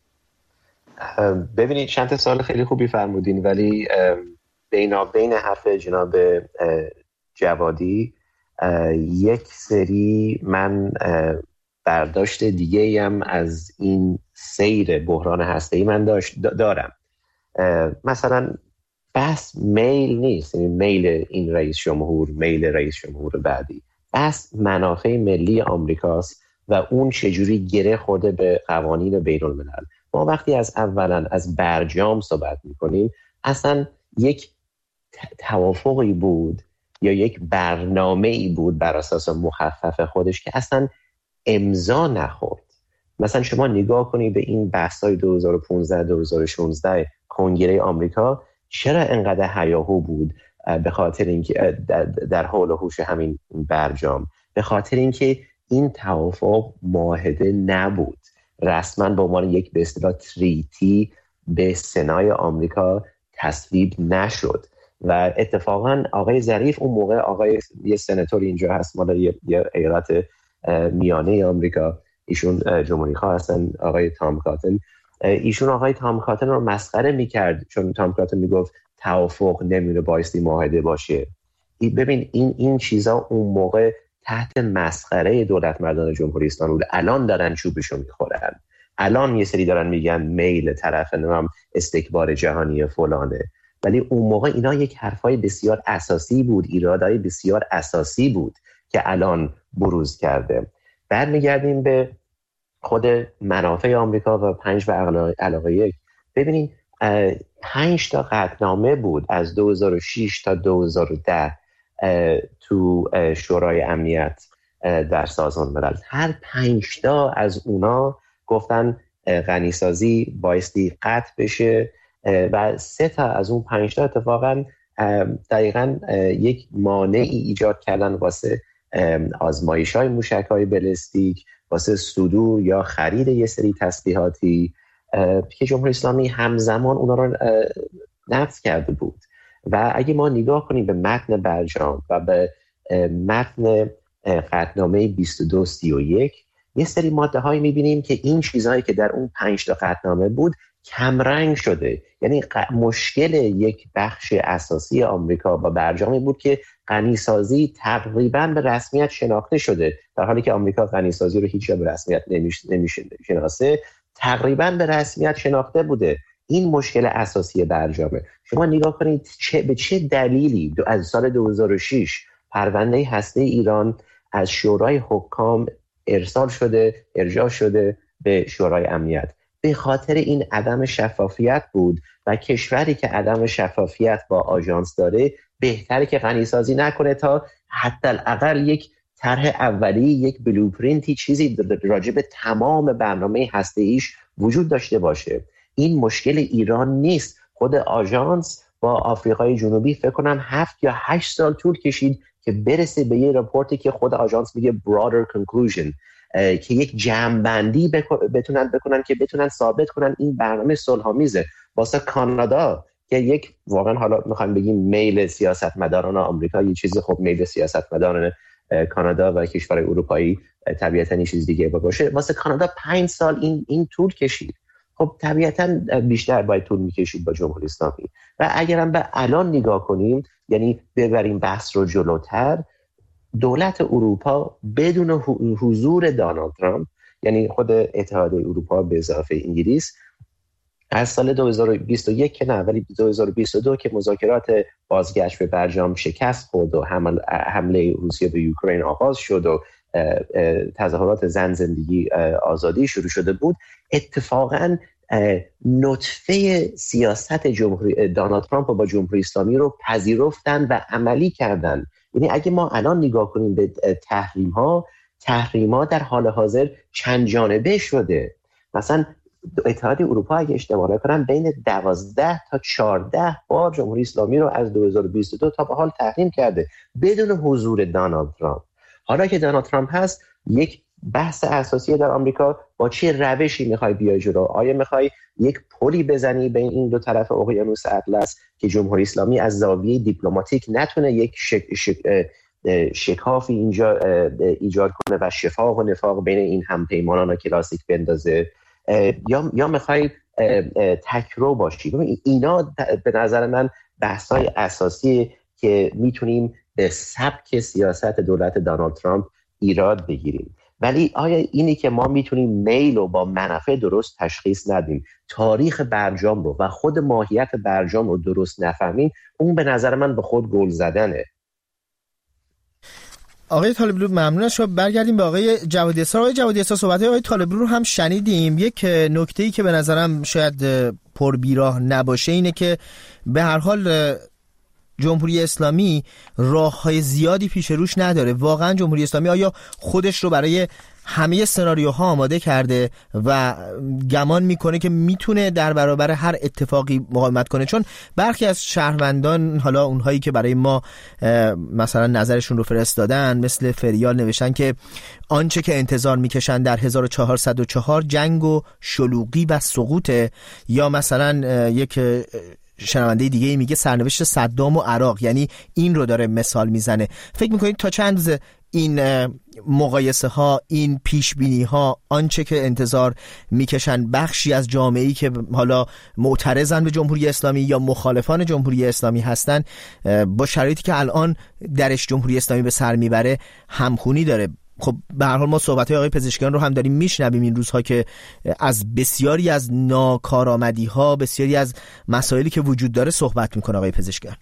ببینید چند سال خیلی خوبی فرمودین، ولی بین حرف جناب جوادی یک سری من برداشت دیگه هم از این سیر بحران هسته‌ای من دارم. مثلا بس میل نیست، یعنی میل این رئیس جمهور، میل رئیس جمهور بعدی، بس منافع ملی آمریکاست و اون چجوری گره خورده به قوانین بین الملل. ما وقتی اولا از برجام صحبت میکنیم، اصلا یک توافقی بود یا یک برنامه‌ای بود بر اساس مخفف خودش که اصلا امضا نخورد. مثلا شما نگاه کنید به این بحث‌های 2015-2016 کنگره آمریکا، چرا انقدر هیاهو بود؟ به خاطر اینکه در حول و حوش همین برجام، به خاطر اینکه این توافق معاهده نبود، رسما به عنوان یک به اصطلاح تریتی به سنای آمریکا تصویب نشد. و اتفاقا آقای ظریف اون موقع، آقای یه سناتور اینجا هست مال یه ایالت میانه آمریکا، ایشون جمهوری خواه هستن، آقای تام کاتن، ایشون آقای تام کاتن رو مسخره میکرد چون تام کاتن میگفت توافق نمیره بایستی معاهده باشه. ببین این چیزا اون موقع تحت مسخره دولت مردان جمهوری اسلامی بود. الان دارن چوبشو میخورن، الان یه سری دارن میگن میل طرف نمیم استکبار جهانی فلانه، ولی اون موقع اینا یک حرفای بسیار اساسی بود، ایرادای بسیار اساسی بود که الان بروز کرده. بعد میگردیم به خود منافع آمریکا و 5 به علاوه 1. ببینید 5 تا قطعنامه بود از 2006 تا 2010 تو شورای امنیت در سازمان ملل. هر 5 تا از اونا گفتن غنیسازی بایستی قطع بشه و 3 تا از اون 5 تا اتفاقا دقیقاً یک مانعی ایجاد کردن واسه آزمایش‌های موشک‌های بالستیک، واسه صدور یا خرید یه سری تسلیحاتی که جمهوری اسلامی همزمان اونا رو نقض کرده بود. و اگه ما نگاه کنیم به متن برجام و به متن قطعنامه 2231، یه سری ماده‌هایی می‌بینیم که این چیزهایی که در اون 5 تا قطعنامه بود کمرنگ شده. یعنی مشکل یک بخش اساسی آمریکا با برجامی بود که غنیسازی تقریباً به رسمیت شناخته شده، در حالی که آمریکا غنیسازی رو هیچ جا به رسمیت نمیشناسه، تقریباً به رسمیت شناخته بوده. این مشکل اساسی برجامه. شما نگاه کنید به چه دلیلی از سال 2006 پرونده هسته ایران از شورای حکام ارجاع شده به شورای امنیت. به خاطر این عدم شفافیت بود و کشوری که عدم شفافیت با آژانس داره بهتره که غنیسازی نکنه تا حتی الاقل یک طرح اولی، یک بلوپرینتی، چیزی راجع به تمام برنامه هسته‌ایش وجود داشته باشه. این مشکل ایران نیست. خود آژانس با آفریقای جنوبی فکر کنم 7 یا 8 سال طول کشید که برسه به یه راپورتی که خود آژانس میگه broader conclusion، که یک جمع‌بندی بتونن که بتونن ثابت کنن این برنامه صلح‌آمیزه. واسه کانادا که یک واقعا حالا میخوایم بگیم میل سیاستمداران آمریکا، یه چیزی خب میل سیاستمداران کانادا و کشورهای اروپایی طبیعتاً این چیز دیگه باشه. واسه کانادا 5 سال این طول کشید. خب طبیعتاً بیشتر باید طول میکشید با جمهوری اسلامی. و اگرم به الان نگاه کنیم، یعنی ببریم بحث رو جلوتر، دولت اروپا بدون حضور دونالد ترامپ، یعنی خود اتحادیه اروپا به اضافه انگلیس، از سال 2021 که نه ولی 2022 که مذاکرات بازگشت به برجام شکست خورد و حمله روسیه به اوکراین آغاز شد و تظاهرات زن زندگی آزادی شروع شده بود، اتفاقاً نطفه سیاست جمهوری دونالد ترامپ با جمهوری اسلامی رو پذیرفتن و عملی کردن. یعنی اگه ما الان نگاه کنیم به تحریم ها در حال حاضر چند جانبه شده. مثلا اتحادیه اروپا اگه اشتباه نکنم بین 12 تا 14 بار جمهوری اسلامی رو از 2022 تا به حال تحریم کرده بدون حضور دونالد ترامپ. حالا که دونالد ترامپ هست، یک بحث اساسی در آمریکا با چه روشی میخوای بیای جلو؟ آیا میخوای یک پلی بزنی بین این دو طرف اقیانوس اطلس که جمهوری اسلامی از زاویه دیپلماتیک نتونه یک شکافی اینجا ایجاد کنه و شفاق و نفاق بین این همپیمانان کلاسیک بندازه، یا میخوای تکرو باشی؟ اینا به نظر من بحث‌های اساسی که میتونیم به سبک سیاست دولت دونالد ترامپ ایراد بگیریم. ولی آیا اینی که ما میتونیم میل رو با منافع درست تشخیص ندیم، تاریخ برجام رو و خود ماهیت برجام رو درست نفهمیم، اون به نظر من به خود گل زدنه. آقای طالبلو ممنون از شما. برگردیم به آقای جوادی اسار. آقای جوادی اسار، صحبت‌های آقای طالبلو رو هم شنیدیم. یک نکته‌ای که به نظرم شاید پربیراه نباشه اینه که به هر حال جمهوری اسلامی راه‌های زیادی پیش روش نداره. واقعا جمهوری اسلامی آیا خودش رو برای همه سناریوها آماده کرده و گمان میکنه که میتونه در برابر هر اتفاقی مقاومت کنه؟ چون برخی از شهروندان، حالا اونهایی که برای ما مثلا نظرشون رو فرستادن، مثل فریال، نوشتن که آنچه که انتظار میکشن در 1404 جنگ و شلوغی و سقوطه. یا مثلا یک شنونده دیگه میگه سرنوشت صدام و عراق، یعنی این رو داره مثال میزنه. فکر میکنید تا چند روز این مقایسه ها، این پیش بینی ها، آنچه که انتظار میکشن بخشی از جامعه‌ای که حالا معترضن به جمهوری اسلامی یا مخالفان جمهوری اسلامی هستن، با شرایطی که الان درش جمهوری اسلامی به سر میبره همخونی داره؟ خب به هر حال ما صحبت‌های آقای پزشکیان رو هم داریم میشنویم این روزها که از بسیاری از ناکارآمدی‌ها، بسیاری از مسائلی که وجود داره صحبت میکنه آقای پزشکیان.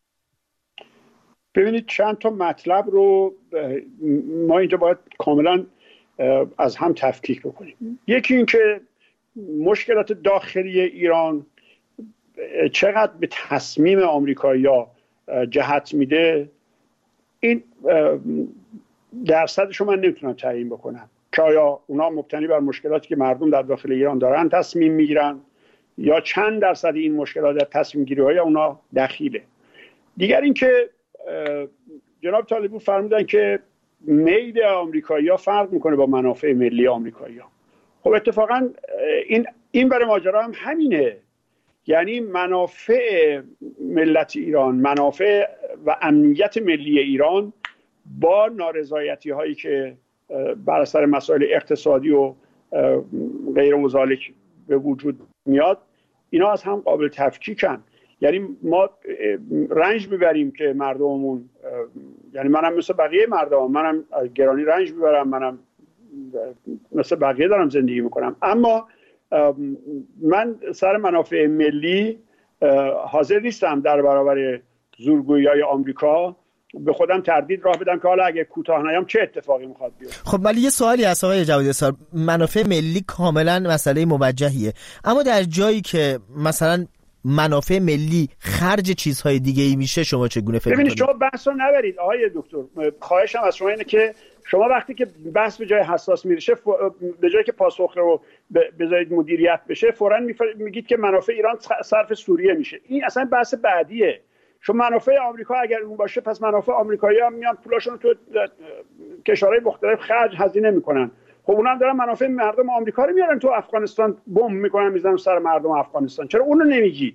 ببینید چند تا مطلب رو ما اینجا باید کاملا از هم تفکیک بکنیم. یکی این که مشکلات داخلی ایران چقدر به تصمیم آمریکایی‌ها جهت میده، این درصدش رو من نمیتونم تعیین بکنم که آیا اونا مبتنی بر مشکلاتی که مردم در داخل ایران دارن تصمیم میگیرن یا چند درصد این مشکلات در تصمیم گیری های اونا دخیله. دیگر این که جناب طالبی فرمودن که میل آمریکایی‌ها فرق میکنه با منافع ملی آمریکایی‌ها. خب اتفاقا این برای ماجرا هم همینه، یعنی منافع ملت ایران، منافع و امنیت ملی ایران با نارضایتی هایی که بر اثر مسائل اقتصادی و غیر و ذالک به وجود میاد، اینا از هم قابل تفکیکن. یعنی ما رنج میبریم که مردممون، یعنی منم مثل بقیه مردم، منم گرانی رنج میبرم، منم مثل بقیه دارم زندگی میکنم، اما من سر منافع ملی حاضر نیستم در برابر زورگویی‌های آمریکا به خودم تردید راه بدم که حالا اگه کوتاه نیام چه اتفاقی میخواد بیفته. خب ولی یه سوالی هست آقای جوادی اسار، منافع ملی کاملا مسئله موجهیه، اما در جایی که مثلا منافع ملی خرج چیزهای دیگه ای میشه، شما چگونه فکر می‌کنید؟ ببینید شما بحث رو نبرید آقای دکتر. خواهشم از شما اینه که شما وقتی که بحث به جای حساس میشه، به جایی که پاسخ رو بذارید مدیریت بشه، فوراً میگید که منافع ایران صرف سوریه میشه. این اصلا بحث بعدیه. چون منافع آمریکا اگر اون باشه، پس منافع آمریکایی‌ها میان پولاشون تو کشورهای مختلف خرج هزینه میکنن. خب اونا هم دارن منافع مردم آمریکا رو میارن تو افغانستان، بمب میکنن میزنن سر مردم افغانستان. چرا اونو نمیگید؟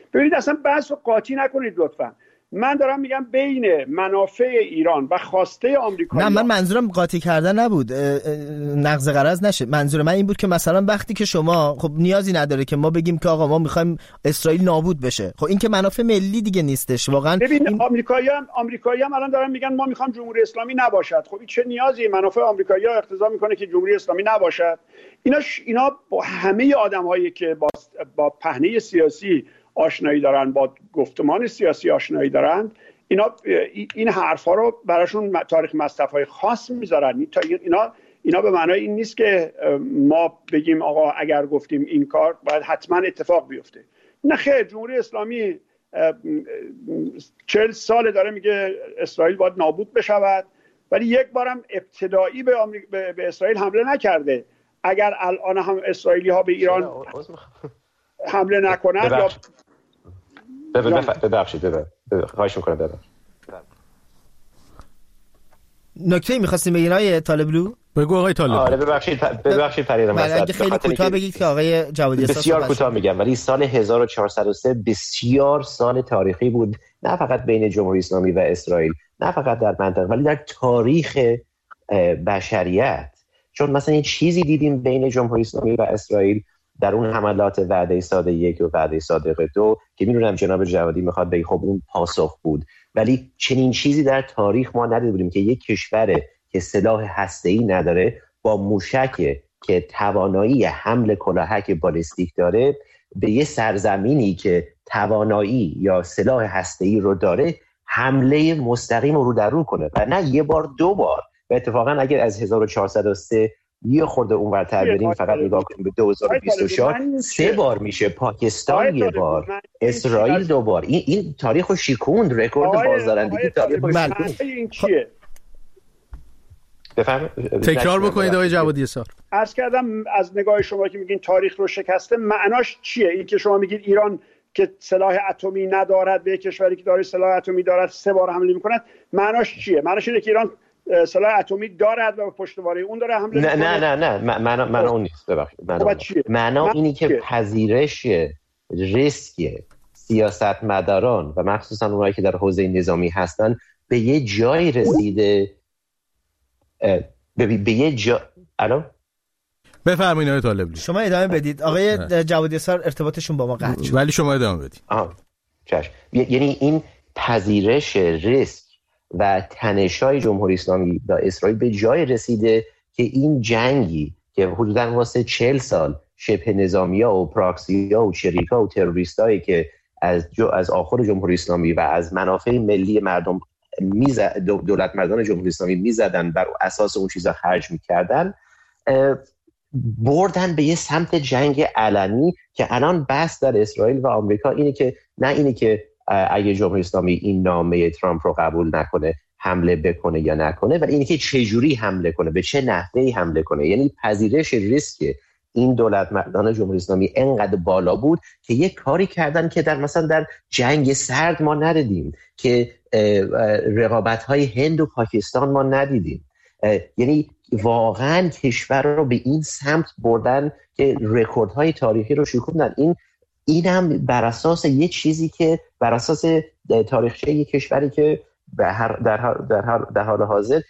ببینید اصلا بحث رو قاطی نکنید لطفاً. من دارم میگم بین منافع ایران و خواسته آمریکا. نه من منظورم قاطی کردن نبود، نقض غرض نشه. منظور من این بود که مثلا وقتی که شما خب نیازی نداره که ما بگیم که آقا ما میخوایم اسرائیل نابود بشه، خب این که منافع ملی دیگه نیستش واقعا. ببین این... آمریکایی‌ها الان دارن میگن ما میخوام جمهوری اسلامی نباشد. خب این چه نیازی؟ منافع آمریکایی‌ها اقتضا میکنه که جمهوری اسلامی نباشد. اینا با همه آدم‌هایی که با پهنه سیاسی آشنایی دارن، با گفتمان سیاسی آشنایی دارن، این حرفا رو براشون تاریخ مصرف‌های خاص میذارن. اینا به معنای این نیست که ما بگیم آقا اگر گفتیم این کار باید حتما اتفاق بیفته. نه خیر، جمهوری اسلامی 40 سال داره میگه اسرائیل باید نابود بشود، ولی یک بارم ابتدایی به اسرائیل حمله نکرده. اگر الان هم اسرائیلی ها به ایران حمله نکنند یا ببخشید خواهش میکنم ببخشید. نکته می‌خواستیم بگین آقای طالبلو؟ بگو آقای طالبلو. آره ببخشید فریدم، اگه خیلی کوتاه بگید که آقای جوادی اساس بسیار کوتاه میگم، ولی سال 1403 بسیار سال تاریخی بود، نه فقط بین جمهوری اسلامی و اسرائیل، نه فقط در منطقه، ولی در تاریخ بشریت. چون مثلا این چیزی دیدیم بین جمهوری اسلامی و اسرائیل در اون حملات وعده صادق 1 و وعده صادق 2 که میدونم جناب جوادی میخواد بگه خب اون پاسخ بود، ولی چنین چیزی در تاریخ ما ندیده بودیم که یک کشور که سلاح هسته‌ای نداره با موشک که توانایی حمل کلاهک بالستیک داره به یه سرزمینی که توانایی یا سلاح هسته‌ای رو داره حمله مستقیم رو در رو کنه، و نه یه بار 2 بار. و اتفاقا اگر از 1403 یه خورده اونورتر بریم، فقط نگاه کنیم به 2024 3 بار میشه، پاکستان 1 بار، اسرائیل 2 بار. این تاریخ رو شیکوند، رکورد بازدارندگی تاریخ رو شیکوند. این چیه؟ تکرار بکنید آقای جوادی اسار. عرض کردم از نگاه شما که میگین تاریخ رو شکسته، معناش چیه؟ این که شما میگید ایران که سلاح اتمی ندارد به کشوری که داره سلاح اتمی دارد 3 بار حمله میکند، معناش چیه؟ معناش اینه که ایران سلاح اتمی دارد و پشتوانه اون داره حمله میکنه؟ نه معنا اون نیست. ببخشید معنا اینی که پذیرش ریسک سیاستمداران و مخصوصا اونایی که در حوزه نظامی هستن به یه جای رسیده، به یه جا. الو بفرمایید آقای طالبلو. شما ادامه بدید. آقای جوادی اسار ارتباطشون با ما قطع شد، ولی شما ادامه بدید. چشم. یعنی این پذیرش ریسک و تنش‌های جمهوری اسلامی و اسرائیل به جای رسیده که این جنگی که حدوداً واسه 40 سال شبه نظامی‌ها و پراکسی‌ها و شریک‌ها و تروریستایی که از آخر جمهوری اسلامی و از منافع ملی مردم دولت مردان جمهوری اسلامی میزدن، بر اساس اون چیزا خرج میکردن، بردن به یه سمت جنگ علنی که الان بحث در اسرائیل و آمریکا اینه که نه اینه که اگه جمهوری اسلامی این نامه ترامپ رو قبول نکنه حمله بکنه یا نکنه، ولی اینه که چجوری حمله کنه، به چه نحوهی حمله کنه. یعنی پذیرش ریسک این دولت مردان جمهوری اسلامی انقدر بالا بود که یک کاری کردن که مثلا در جنگ سرد ما ندیدیم، که رقابت‌های هند و پاکستان ما ندیدیم. یعنی واقعا کشور رو به این سمت بردن که رکوردهای تاریخی رو شکوندن. این هم بر اساس یه چیزی که بر اساس تاریخچه یک کشوری که در حال حاضر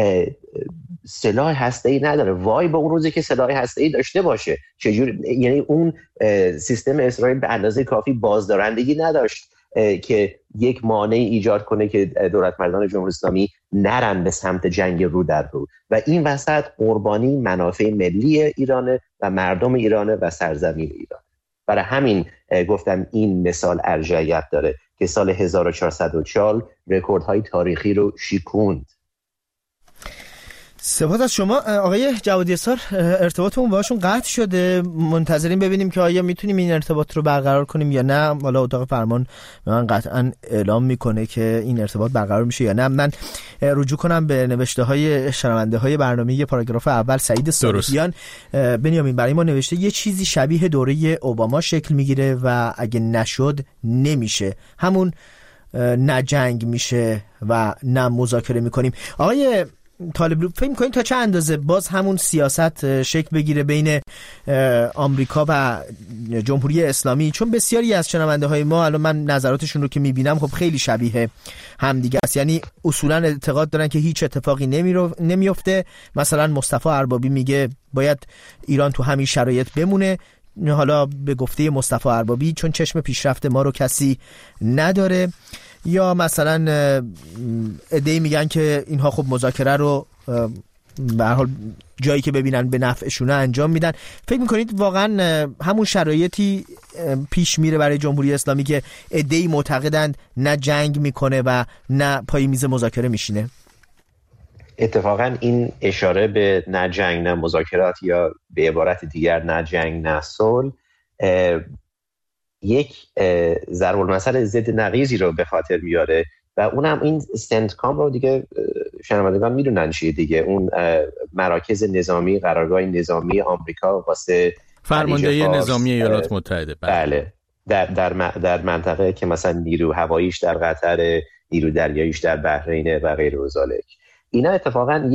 سلاح هسته‌ای نداره. وای به اون روزی که سلاح هسته‌ای داشته باشه. چجوری؟ یعنی اون سیستم اسرائیل به اندازه کافی بازدارندگی نداشت که یک مانعی ایجاد کنه که دولت مردان جمهوری اسلامی نرن به سمت جنگ رو در رو، و این وسط قربانی منافع ملی ایرانه و مردم ایرانه و سرزمین ایران. برای همین گفتم این مثال ارجحیت داره که سال 1404 رکوردهای تاریخی رو شکوند. سپاس از شما آقای جوادی اسار. ارتباطمون باهاشون قطع شده، منتظریم ببینیم که آیا میتونیم این ارتباط رو برقرار کنیم یا نه. حالا اتاق فرمان به من قطعا اعلام میکنه که این ارتباط برقرار میشه یا نه. من رجوع کنم به نوشته های شنونده های برنامه پاراگراف اول. سعید صالحیان بنیامین برای ما نوشته یه چیزی شبیه دوره اوباما شکل میگیره و اگه نشد نمیشه، همون نه جنگ میشه و نه مذاکره میکنیم. آقای طالبلو فکر می‌کنید تا چه اندازه باز همون سیاست شکل بگیره بین آمریکا و جمهوری اسلامی؟ چون بسیاری از شنونده‌های ما الان من نظراتشون رو که می‌بینم خب خیلی شبیه همدیگه است. یعنی اصولاً اعتقاد دارن که هیچ اتفاقی نمیفته. مثلا مصطفی اربابی میگه باید ایران تو همین شرایط بمونه. حالا به گفته مصطفی اربابی چون چشم پیشرفت ما رو کسی نداره. یا مثلا عده‌ای میگن که اینها خب مذاکره رو به هر حال جایی که ببینن به نفعشونه انجام میدن. فکر میکنید واقعا همون شرایطی پیش میره برای جمهوری اسلامی که عده‌ای معتقدند نه جنگ میکنه و نه پای میز مذاکره میشینه؟ اتفاقا این اشاره به نه جنگ نه مذاکرات یا به عبارت دیگر نه جنگ نه صلح یک ضرب المثل ضد نقیضی رو به خاطر میاره و اونم این سنتکام رو دیگه شنوندگان میدونن چیه دیگه، اون مراکز نظامی، قرارگاه نظامی آمریکا واسه فرماندهی نظامی ایالات متحده. بله در منطقه که مثلا نیرو هواییش در قطر، نیرو دریاییش در بحرین و غیر ذالک. اینا اتفاقا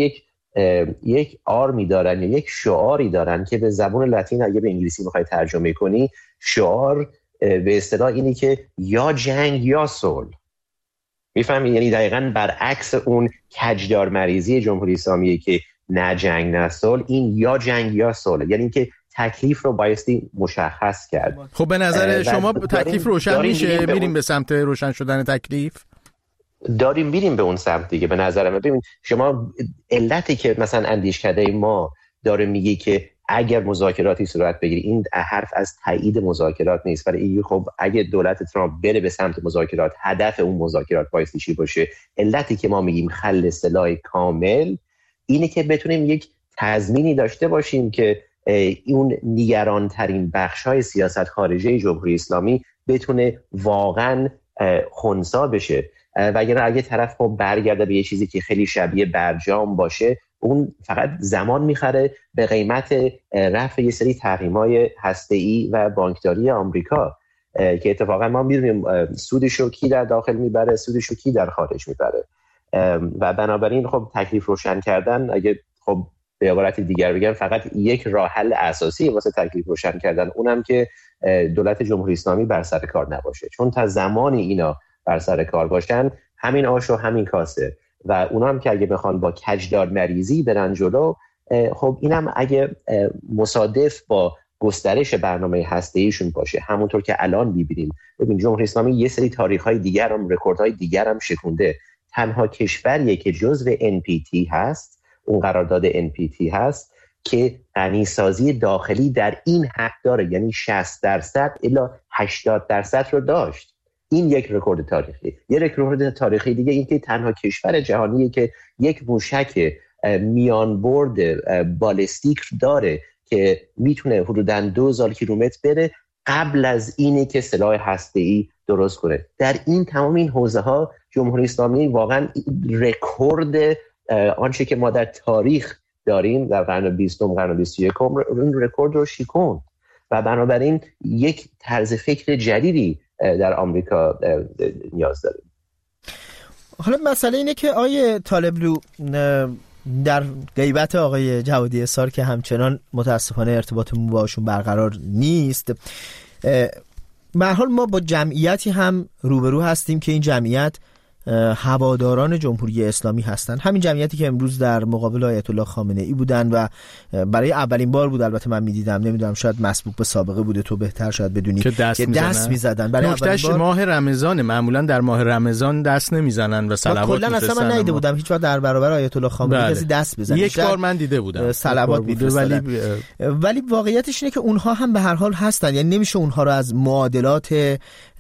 یک آرمی دارن یا یک شعاری دارن که به زبان لاتین اگه به انگلیسی میخوای ترجمه کنی، شعار به اصطلاح اینی که یا جنگ یا صلح. میفهمی؟ یعنی دقیقاً برعکس اون کجدار مریضی جمهوری اسلامی که نه جنگ نه صلح، این یا جنگ یا صلح، یعنی که تکلیف رو بایستی مشخص کرد. خب به نظر شما تکلیف روشن میشه؟ میریم به سمت روشن شدن تکلیف؟ داریم میریم به اون سمت دیگه. به نظر من ببین شما علتی که مثلا اندیشکده ما داره میگه که اگر مذاکراتی صورت بگیره، این حرف از تایید مذاکرات نیست، ولی خب اگه دولت ترامپ بره به سمت مذاکرات، هدف اون مذاکرات بایستی چی باشه؟ علتی که ما میگیم خل سلاح کامل اینه که بتونیم یک تضمینی داشته باشیم که اون نگران ترین بخش‌های سیاست خارجی جمهوری اسلامی بتونه واقعاً خنثی بشه. و اگه طرف خب برگرده به یه چیزی که خیلی شبیه برجام باشه، اون فقط زمان میخره به قیمت رفع یه سری تحریم‌های هسته‌ای و بانکداری آمریکا که اتفاقا ما می‌دونیم سودشو کی در داخل میبره، سودشو کی در خارج میبره. و بنابراین خب تکلیف روشن کردن، اگه خب به عبارت دیگر بگم، فقط یک راه حل اساسی واسه تکلیف روشن کردن، اونم که دولت جمهوری اسلامی بر سر کار نباشه. چون تا زمانی اینا بر سر کار باشن، همین آش و همین کاسه، و اونا هم که اگه بخوان با کجدار مریضی برن جلو، خب اینم اگه مصادف با گسترش برنامه هسته‌ایشون باشه، همونطور که الان می‌بینیم. ببین جمهوری اسلامی یه سری تاریخ‌های دیگر هم، رکوردهای دیگر هم شکونده. تنها کشوریه که جزو NPT هست، اون قرارداد NPT هست که غنیسازی داخلی در این حد داره، یعنی 60% الی 80% رو داشت. این یک رکورد تاریخی. یک رکورد تاریخی دیگه این که تنها کشور جهانیه که یک موشک میانبرد بالستیک داره که میتونه حدوداً 2000 کیلومتر بره قبل از اینه که سلاح هسته‌ای درست کنه. در این تمام این حوزه ها جمهوری اسلامی واقعا رکورد آنچه که ما در تاریخ داریم در قرن 20 قرن 21 این رکورد رو شکوند و بنابراین یک طرز فکر جدیدی در آمریکا نیاز داریم. حالا مسئله اینه که آیه طالبلو در غیبت آقای جوادی اسار که همچنان متاسفانه ارتباطمون باشون برقرار نیست، به هر حال ما با جمعیتی هم روبرو هستیم که این جمعیت هواداران جمهوری اسلامی هستند. همین جمعیتی که امروز در مقابل آیت الله خامنه ای بودن و برای اولین بار بود، البته من میدیدم، نمیدونم شاید مسبوق به سابقه بوده، تو بهتر شاید بدونی، که دست میزدن. برای اولین بار ماه رمضان، معمولا در ماه رمضان دست نمیزنن و صلوات کلا اصلا من ندیده بودم هیچ وقت در برابر آیت الله خامنه ای کسی دست بزنه. یک بار من دیده بودم صلوات میفرستادن، ولی واقعیتش اینه که اونها هم به هر حال هستن. یعنی نمیشه اونها رو از معادلات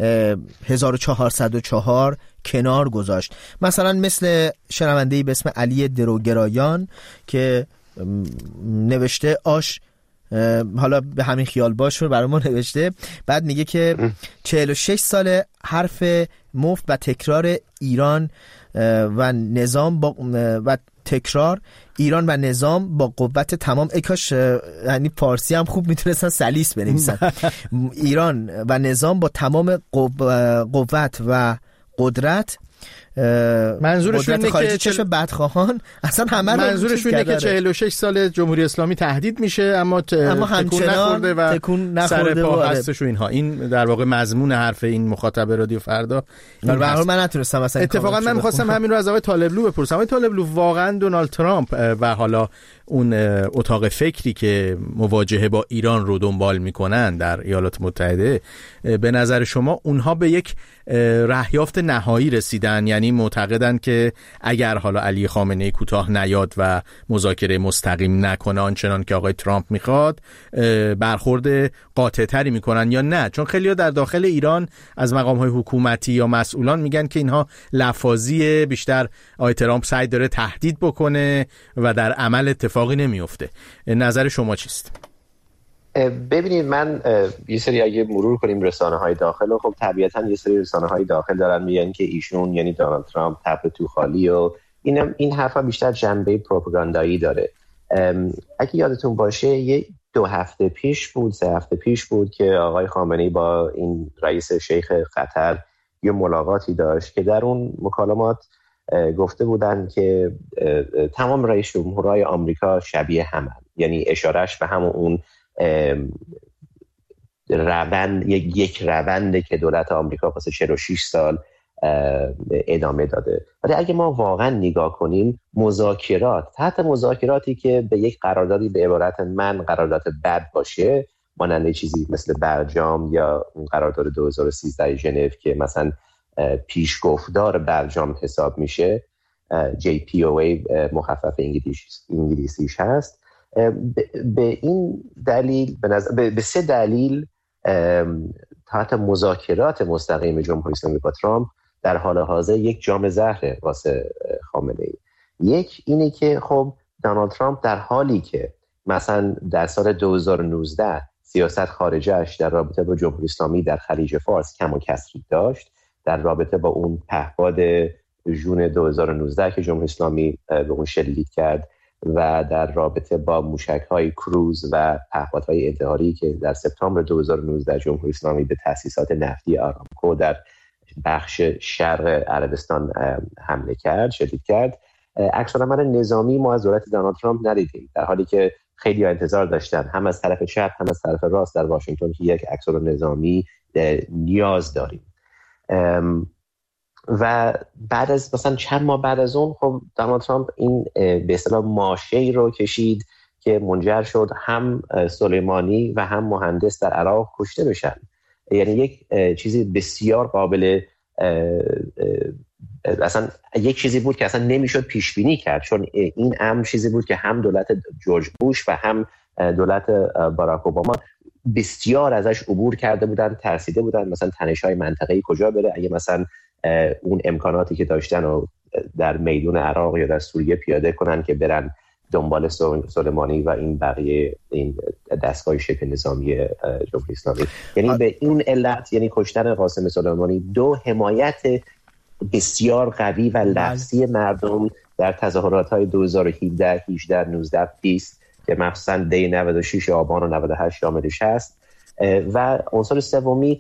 1404 کنار گذاشت. مثلا مثل شنونده‌ای به اسم علی دروگرایان که نوشته آش، حالا به همین خیال باش رو برای ما نوشته، بعد میگه که 46 سال حرف مفت و تکرار ایران و نظام و تکرار ایران و نظام با قوت تمام، کاش یعنی فارسی هم خوب میتونستن سلیس بنویسن. ایران و نظام با تمام قوت و قدرت منظورشون اینه که چشم بدخواهان اصلا همه منظورشون اینه که 46 سال جمهوری اسلامی تهدید میشه اما تکون نخورده و سر پا هستش و اینها. این در واقع مضمون حرف این مخاطب رادیو فردا. من نتونستم مثلا اتفاقا من می‌خواستم همین رو از آقای طالبلو بپرسم. آقای طالبلو، واقعا دونالد ترامپ و حالا اون اتاق فکری که مواجهه با ایران رو دنبال میکنن در ایالات متحده، به نظر شما اونها به یک رهیافت نهایی رسیدن؟ یعنی معتقدن که اگر حالا علی خامنه‌ای کوتاه نیاد و مذاکره مستقیم نکنه آنچنان که آقای ترامپ میخواد، برخورد قاطع‌تری میکنن یا نه؟ چون خیلی‌ها در داخل ایران از مقام‌های حکومتی یا مسئولان میگن که اینها لفاظی، بیشتر آقای ترامپ سعی داره تهدید بکنه و در عمل اتفاقی نمیفته. نظر شما چیست؟ ببینید، من یه سری اگه مرور کنیم رسانه‌های داخل، و خب طبیعتاً یه سری رسانه‌های داخل دارن میگن که ایشون یعنی دونالد ترامپ تپ تو خالی و این حرفا بیشتر جنبه پروپاگاندایی داره. اگه یادتون باشه یه 2 هفته پیش بود 3 هفته پیش بود که آقای خامنه‌ای با این رئیس شیخ قطر یه ملاقاتی داشت که در اون مکالمات گفته بودن که تمام رئیس جمهورهای آمریکا شبیه همن، یعنی اشارهش به همون اون روند، یک رونده که دولت آمریکا واسه 46 سال ادامه داده. ولی اگه ما واقعا نگاه کنیم، تحت مذاکراتی که به یک قراردادی به عبارت من قرارداد بد باشه، مانند چیزی مثل برجام یا قرارداد 2013 ژنو که مثلا پیشگفتار برجام حساب میشه، JPOA مخفف انگلیسیش هست، به این دلیل به 3 دلیل تحت مذاکرات مستقیم جمهوری اسلامی با ترامپ در حال حاضر یک جام زهر واسه خامنه‌ای. یک اینه که خب دونالد ترامپ در حالی که مثلا در سال 2019 سیاست خارجه‌اش در رابطه با جمهوری اسلامی در خلیج فارس کم و کسری داشت، در رابطه با اون پهپاد ژون 2019 که جمهوری اسلامی به اون شلیک کرد و در رابطه با موشک‌های کروز و پهپادهای انتحاری که در سپتامبر 2019 جمهوری اسلامی به تأسیسات نفتی آرامکو در بخش شرق عربستان حمله کرد، شلیک کرد، عکس‌العمل نظامی ما از دولت دونالد ترامپ ندیدیم، در حالی که خیلی انتظار داشتن هم از طرف چپ هم از طرف راست در واشنگتن که یک عکس‌العمل نظامی نیاز داریم. و بعد از مثلا چند ماه بعد از اون خب دونالد ترامپ این به اصطلاح ماشه‌ای رو کشید که منجر شد هم سلیمانی و هم مهندس در عراق کشته بشن. یعنی یک چیزی بسیار قابل اصلا یک چیزی بود که اصلا نمیشد پیش بینی کرد، چون این امر چیزی بود که هم دولت جورج بوش و هم دولت باراک اوباما بسیار ازش عبور کرده بودن، ترسیده بودن مثلا تنش‌های منطقه‌ای کجا بره اگه مثلا اون امکاناتی که داشتن رو در میدون عراق یا در سوریه پیاده کنن که برن دنبال سلیمانی و این بقیه این دستگاه شبه نظامی جمهوری اسلامی. یعنی به این علت، یعنی کشتن قاسم سلیمانی، 2 حمایت بسیار قوی و لفظی مردم در تظاهرات‌های 2017 18 19 20 که مخصوصا دی 96 آبان و 98 شاملش هست. و عنصر سومی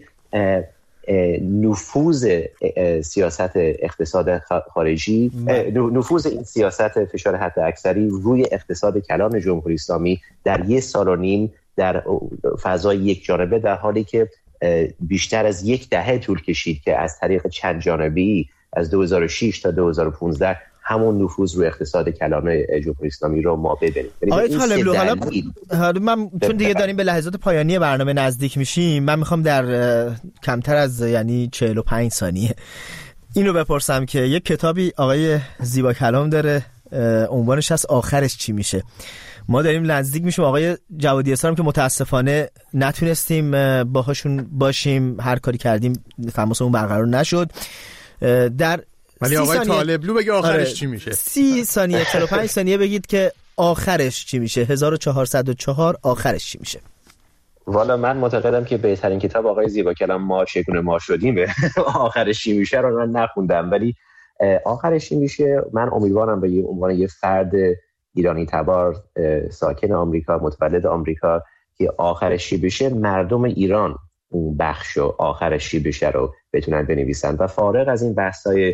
نفوذ سیاست اقتصاد خارجی، نفوذ این سیاست فشار حد اکثری روی اقتصاد کلان جمهوری اسلامی در 1.5 سال در فضای یک جانبه، در حالی که بیشتر از 10 دهه طول کشید که از طریق چند جانبی از 2006 تا 2015 همون نفوذ روی اقتصاد کلان جمهوری اسلامی رو ما ببینیم. آقای طالبلو، حالا من چون دیگه داریم به لحظات پایانی برنامه نزدیک میشیم، من میخوام در کمتر از یعنی 45 ثانیه این رو بپرسم که یک کتابی آقای زیبا کلام داره، عنوانش هست آخرش چی میشه. ما داریم نزدیک میشیم آقای جوادی اسلام که متاسفانه نتونستیم باهاشون باشیم، هر کاری کردیم تماسمون برقرار نشد. در ولی آقای طالبلو بگه آخرش چی میشه. 30 ثانیه 45 ثانیه بگید که آخرش چی میشه. 1404 آخرش چی میشه. والا من معتقدم که بهترین کتاب آقای زیبا کلام ما چگونه ما شدیم به آخرش چی میشه رو من نخوندم، ولی آخرش چی میشه من امیدوارم به عنوان یه فرد ایرانی تبار ساکن آمریکا، متولد آمریکا، که آخرش چی بشه مردم ایران اون بخشو آخرش چی بشه رو بتونن بنویسن و فارغ از این بحث‌های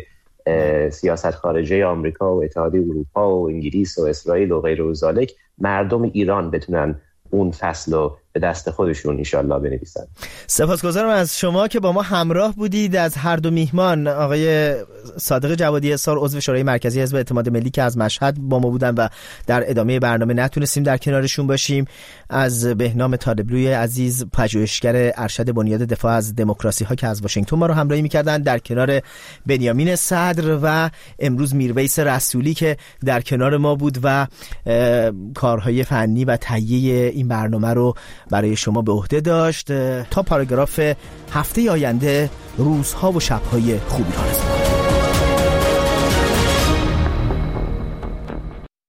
سیاست خارجه آمریکا و اتحادیه اروپا و انگلیس و اسرائیل و غیر و ذالک، مردم ایران بتونن اون فصل رو به دست خودشون انشالله بنویسن. سپاسگزارم از شما که با ما همراه بودید. از هر دو میهمان، آقای صادق جوادی اسار عضو شورای مرکزی حزب اعتماد ملی که از مشهد با ما بودن و در ادامه برنامه نتونستیم در کنارشون باشیم، از بهنام طالبلوی عزیز پژوهشگر ارشد بنیاد دفاع از دموکراسی ها که از واشنگتن ما رو همراهی می‌کردن، در کنار بنیامین صدر و امروز میرویس رسولی که در کنار ما بود و کارهای فنی و تهیه این برنامه رو برای شما به عهده داشت. تا پاراگراف هفته آینده، روزها و شب‌های خوبی را.